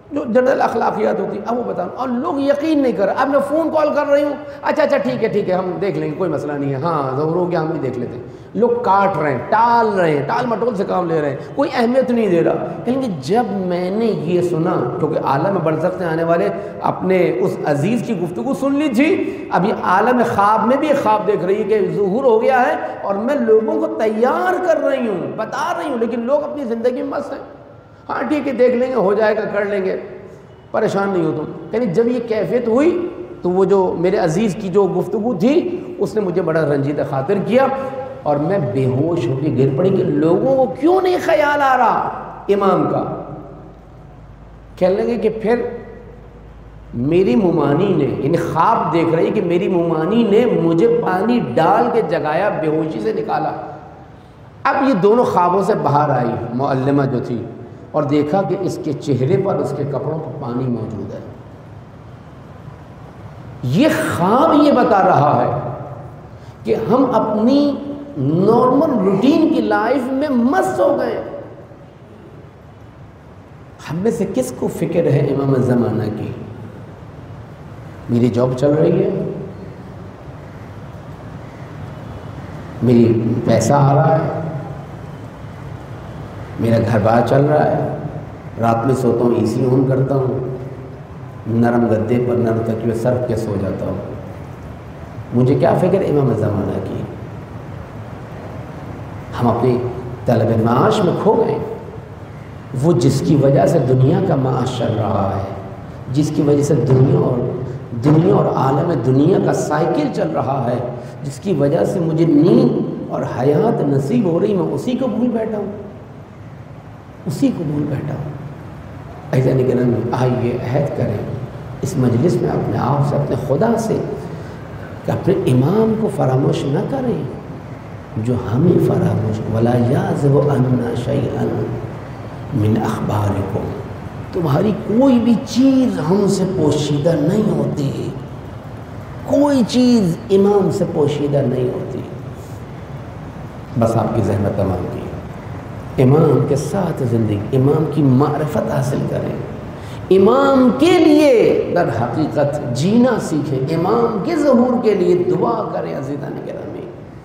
جو جنرل اخلاقیات ہوتی اب وہ بتاؤں، اور لوگ یقین نہیں کر رہے. اب میں فون کال کر رہی ہوں، اچھا ٹھیک ہے ہم دیکھ لیں گے، کوئی مسئلہ نہیں ہے، ہاں ضرور ہو گیا، ہم بھی دیکھ لیتے ہیں. لوگ کاٹ رہے ہیں، ٹال رہے ہیں، ٹال مٹول سے کام لے رہے ہیں، کوئی اہمیت نہیں دے رہا. کہیں گے جب میں نے یہ سنا، کیونکہ عالم برزخ سے آنے والے اپنے اس عزیز کی گفتگو سن لی تھی، اب یہ عالم خواب میں بھی ایک خواب دیکھ رہی ہے کہ ظہور ہو گیا ہے اور میں لوگوں کو تیار کر رہی ہوں، بتا رہی ہوں، لیکن لوگ اپنی زندگی میں مست ہیں. ہاں ٹھیک ہے دیکھ لیں گے، ہو جائے گا، کر لیں گے، پریشان نہیں ہو تم. یعنی جب یہ کیفیت ہوئی تو وہ جو میرے عزیز کی جو گفتگو تھی اس نے مجھے بڑا رنجیدہ خاطر کیا، اور میں بے ہوش ہو کے گر پڑی کہ لوگوں کو کیوں نہیں خیال آ رہا امام کا. کہنے لگے کہ پھر میری ممانی نے، یعنی خواب دیکھ رہی کہ میری ممانی نے مجھے پانی ڈال کے جگایا، بے ہوشی سے نکالا. اب یہ دونوں خوابوں سے باہر آئی معلمہ جو تھی، اور دیکھا کہ اس کے چہرے پر، اس کے کپڑوں پر پانی موجود ہے. یہ خواب یہ بتا رہا ہے کہ ہم اپنی نارمل روٹین کی لائف میں مست ہو گئے. ہم میں سے کس کو فکر ہے امام زمانہ کی؟ میری جاب چل رہی ہے، میری پیسہ آ رہا ہے، میرا گھر بار چل رہا ہے، رات میں سوتا ہوں AC آن کرتا ہوں، نرم گدے پر نرم تکیے سر کے سو جاتا ہوں. مجھے کیا فکر امام زمانہ کی؟ ہم اپنے طلب معاش میں کھو گئے. وہ جس کی وجہ سے دنیا کا معاش چل رہا ہے، جس کی وجہ سے دنیا اور عالم دنیا کا سائیکل چل رہا ہے، جس کی وجہ سے مجھے نیند اور حیات نصیب ہو رہی، میں اسی کو بھول بیٹھا ہوں، اسی کو بھول بیٹھا ہوں. ایسا نگران میں آئیے عہد کریں اس مجلس میں اپنے آپ سے، اپنے خدا سے، کہ اپنے امام کو فراموش نہ کریں جو ہمیں فراموش. وَلَا يَعْزُبُ عَنَّا شَيْئًا مِنْ أَخْبَارِكُمْ. تمہاری کوئی بھی چیز ہم سے پوشیدہ نہیں ہوتی، کوئی چیز امام سے پوشیدہ نہیں ہوتی. بس آپ کی زحمت تمام کی، امام کے ساتھ زندگی، امام کی معرفت حاصل کریں، امام کے لیے در حقیقت جینا سیکھیں، امام کے ظہور کے لیے دعا کریں. عزیزان گرامی،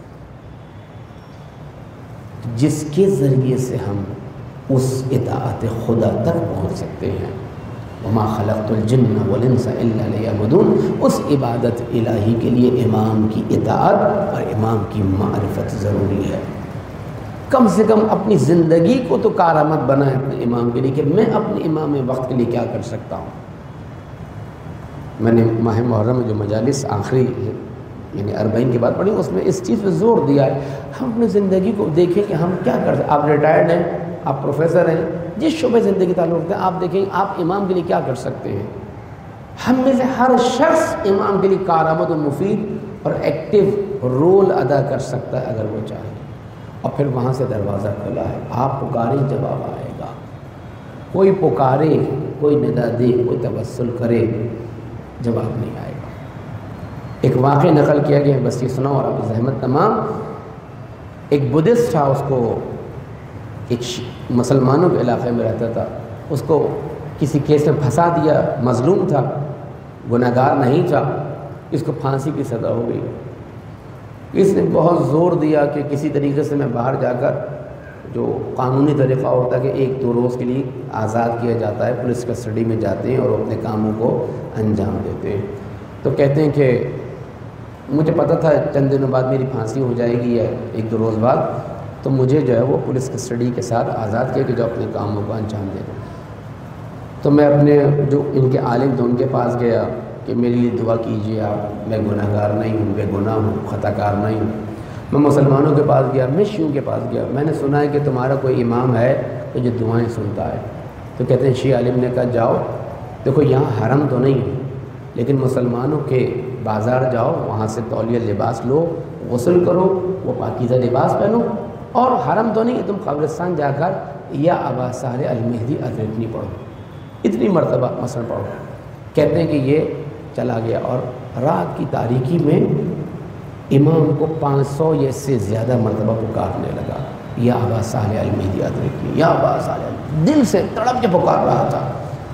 جس کے ذریعے سے ہم اس اطاعت خدا تک پہنچ سکتے ہیں. وما خلقت الجن والانس الا لیعبدون. اس عبادت الہی کے لیے امام کی اطاعت اور امام کی معرفت ضروری ہے. کم سے کم اپنی زندگی کو تو کارآمد بنائیں اپنے امام کے لیے، کہ میں اپنے امام وقت کے لیے کیا کر سکتا ہوں. میں نے ماہ محرم میں جو مجالس آخری یعنی 40 کی بات پڑھی، اس میں اس چیز پہ زور دیا ہے ہم اپنی زندگی کو دیکھیں کہ ہم کیا کر سکتے. آپ ریٹائرڈ ہیں، آپ پروفیسر ہیں، جس شعبے زندگی تعلق رکھتے ہیں، آپ دیکھیں آپ امام کے لیے کیا کر سکتے ہیں. ہم میں سے ہر شخص امام کے لیے کارآمد و مفید اور ایکٹیو رول ادا کر سکتا ہے اگر وہ چاہے. اور پھر وہاں سے دروازہ کھلا ہے، آپ پکاریں جواب آئے گا. کوئی پکارے، کوئی ندا دے، کوئی توسل کرے، جواب نہیں آئے گا. ایک واقعہ نقل کیا گیا، بس یہ سناؤ اور آپ زحمت تمام. ایک بدھسٹ تھا، اس کو ایک مسلمانوں کے علاقے میں رہتا تھا، اس کو کسی کیس میں پھنسا دیا، مظلوم تھا، گناہگار نہیں تھا، اس کو پھانسی کی سزا ہو گئی. اس نے بہت زور دیا کہ کسی طریقے سے میں باہر جا کر، جو قانونی طریقہ ہوتا ہے کہ 1-2 روز کے لیے آزاد کیا جاتا ہے، پولیس کسٹڈی میں جاتے ہیں اور اپنے کاموں کو انجام دیتے ہیں. تو کہتے ہیں کہ مجھے پتہ تھا چند دنوں بعد میری پھانسی ہو جائے گی یا 1-2 روز بعد، تو مجھے جو ہے وہ پولیس کسٹڈی کے ساتھ آزاد کیا کہ جو اپنے کاموں کو انجام دے دوں. تو میں اپنے جو ان کے عالم تھے ان کے پاس گیا کہ میرے لیے دعا کیجیے آپ، میں گناہ گار نہیں ہوں، بے گناہ ہوں، خطا کار نہیں ہوں. میں مسلمانوں کے پاس گیا، میں شیعوں کے پاس گیا، میں نے سنا ہے کہ تمہارا کوئی امام ہے تو جو دعائیں سنتا ہے. تو کہتے ہیں شیعہ عالم نے کہا جاؤ، دیکھو یہاں حرم تو نہیں ہے، لیکن مسلمانوں کے بازار جاؤ، وہاں سے تولیہ لباس لو، غسل کرو، وہ پاکیزہ لباس پہنو، اور حرم تو نہیں ہے، تم قبرستان جا کر یا ابا صالح المہدی اتنی پڑھو، اتنی مرتبہ مثلا پڑھو. کہتے ہیں کہ یہ چلا گیا اور رات کی تاریکی میں امام کو 500 یا اس سے زیادہ مرتبہ پکارنے لگا، یا ابا صالح المہدی ادرکنی، یا ابا صالح، دل سے تڑپ کے پکار رہا تھا.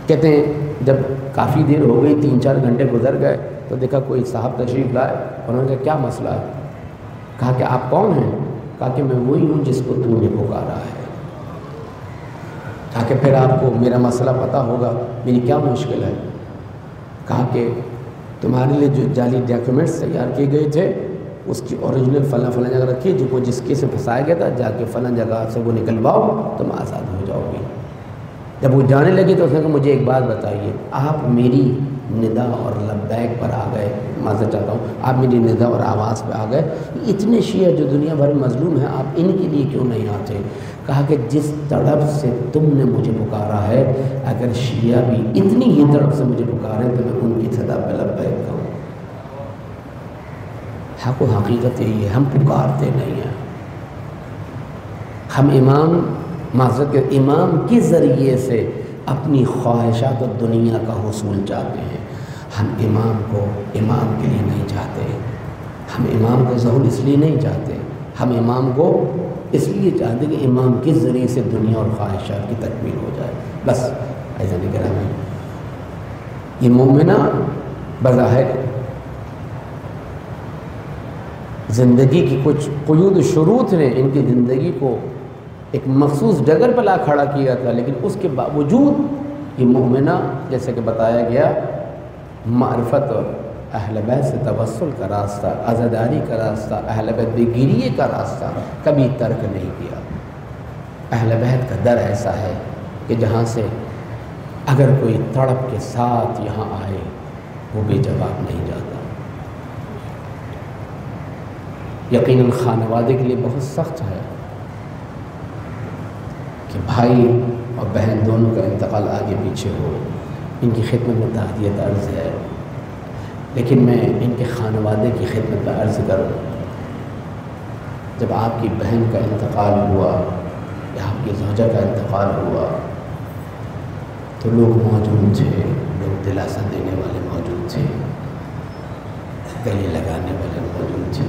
کہتے ہیں جب کافی دیر ہو گئی، 3-4 گھنٹے گزر گئے، تو دیکھا کوئی صاحب تشریف لائے، انہوں نے کہا کیا مسئلہ ہے؟ کہا کہ آپ کون ہیں؟ کہا کہ میں وہی ہوں جس کو تو نے پکارا ہے۔ کہا کہ پھر آپ کو میرا مسئلہ پتہ ہوگا، میری کیا مشکل ہے؟ کہا کہ تمہارے لیے جو جعلی ڈاکیومنٹس تیار کیے گئے تھے اس کی اوریجنل فلاں فلاں جگہ رکھی، جو کو جس کے سے پھنسایا گیا تھا جا کے فلاں جگہ سے وہ نکلواؤ، تم آزاد ہو جاؤ گے۔ جب وہ جانے لگی تو اس نے کہا مجھے ایک بات بتائیے، آپ میری ندا اور لبیک پر آ گئے، معذرت چاہتا ہوں، آپ میری ندا اور آواز پہ آ گئے، اتنے شیعہ جو دنیا بھر میں مظلوم ہیں، آپ ان کے لیے کیوں نہیں آتے؟ کہا کہ جس تڑپ سے تم نے مجھے پکارا ہے، اگر شیعہ بھی اتنی ہی تڑپ سے مجھے پکاریں تو میں ان کی صدا پہ لبیک کہوں۔ حق و حقیقت یہی ہے، ہم پکارتے نہیں ہیں، ہم امام معذرت کے امام کے ذریعے سے اپنی خواہشات و دنیا کا حصول چاہتے ہیں۔ ہم امام کو امام کے لیے نہیں چاہتے، ہم امام کا ظہور اس لیے نہیں چاہتے، ہم امام کو اس لیے چاہتے کہ امام کے ذریعے سے دنیا اور خواہشات کی تکمیل ہو جائے، بس ایسا نہیں کرا میں۔ یہ مومنہ بظاہر زندگی کی کچھ قیود و شروط نے ان کی زندگی کو ایک مخصوص جگہ پر لا کھڑا کیا تھا، لیکن اس کے باوجود یہ مومنہ جیسے کہ بتایا گیا معرفت اور اہل بیت سے توسل کا راستہ، عزاداری کا راستہ، اہل بیت بے گریے کا راستہ کبھی ترک نہیں کیا۔ اہل بیت کا در ایسا ہے کہ جہاں سے اگر کوئی تڑپ کے ساتھ یہاں آئے وہ بے جواب نہیں جاتا۔ یقیناً خانوادے کے لیے بہت سخت ہے کہ بھائی اور بہن دونوں کا انتقال آگے پیچھے ہو، ان کی خدمت میں تعزیت عرض ہے، لیکن میں ان کے خانوادے کی خدمت میں عرض کروں، جب آپ کی بہن کا انتقال ہوا یا آپ کی زوجہ کا انتقال ہوا تو لوگ موجود تھے، لوگ دلاسا دینے والے موجود تھے، گلے لگانے والے موجود تھے،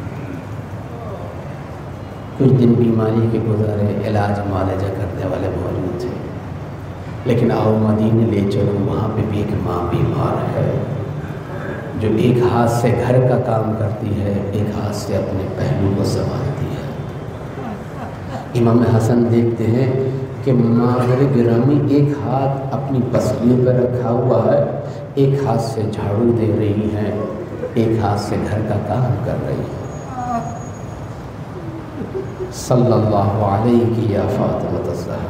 کچھ دن بیماری کے گزارے علاج معالجہ کرنے والے موجود تھے، لیکن آؤ مدینے لے چلو، وہاں پہ بھی ایک ماں بیمار ہے جو ایک ہاتھ سے گھر کا کام کرتی ہے، ایک ہاتھ سے اپنے پہلو کو سنبھالتی ہے۔ امام حسن دیکھتے ہیں کہ مادر گرامی ایک ہاتھ اپنی پسلیوں پر رکھا ہوا ہے، ایک ہاتھ سے جھاڑو دے رہی ہیں، ایک ہاتھ سے گھر کا کام کر رہی ہے۔ صلی اللہ علیہ یا فاطمہ الزہرا۔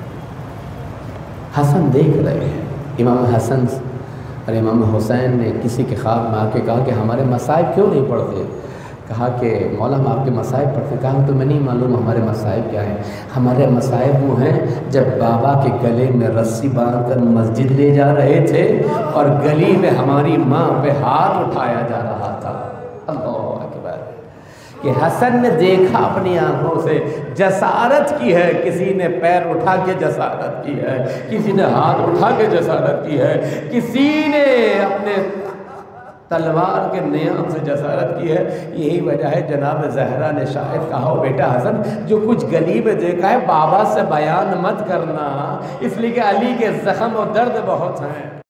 حسن دیکھ رہے ہیں، امام حسن اور امام حسین نے کسی کے خواب میں آ کے کہا کہ ہمارے مصائب کیوں نہیں پڑھتے؟ کہا کہ مولا ہم آپ کے مصائب پڑھتے۔ کہا تو میں نہیں معلوم ہمارے مصائب کیا ہیں۔ ہمارے مصائب وہ ہیں جب بابا کے گلے میں رسی باندھ کر مسجد لے جا رہے تھے اور گلی میں ہماری ماں پہ ہاتھ اٹھایا جا رہا تھا۔ اللہ اکبر! کہ حسن نے دیکھا اپنی آنکھوں سے، جسارت کی ہے، کسی نے پیر اٹھا کے جسارت کی ہے، کسی نے ہاتھ اٹھا کے جسارت کی ہے، کسی نے اپنے تلوار کے نیام سے جسارت کی ہے۔ یہی وجہ ہے جناب زہرا نے شاید کہا ہو بیٹا حسن جو کچھ گلی میں دیکھا ہے بابا سے بیان مت کرنا، اس لیے کہ علی کے زخم و درد بہت ہیں۔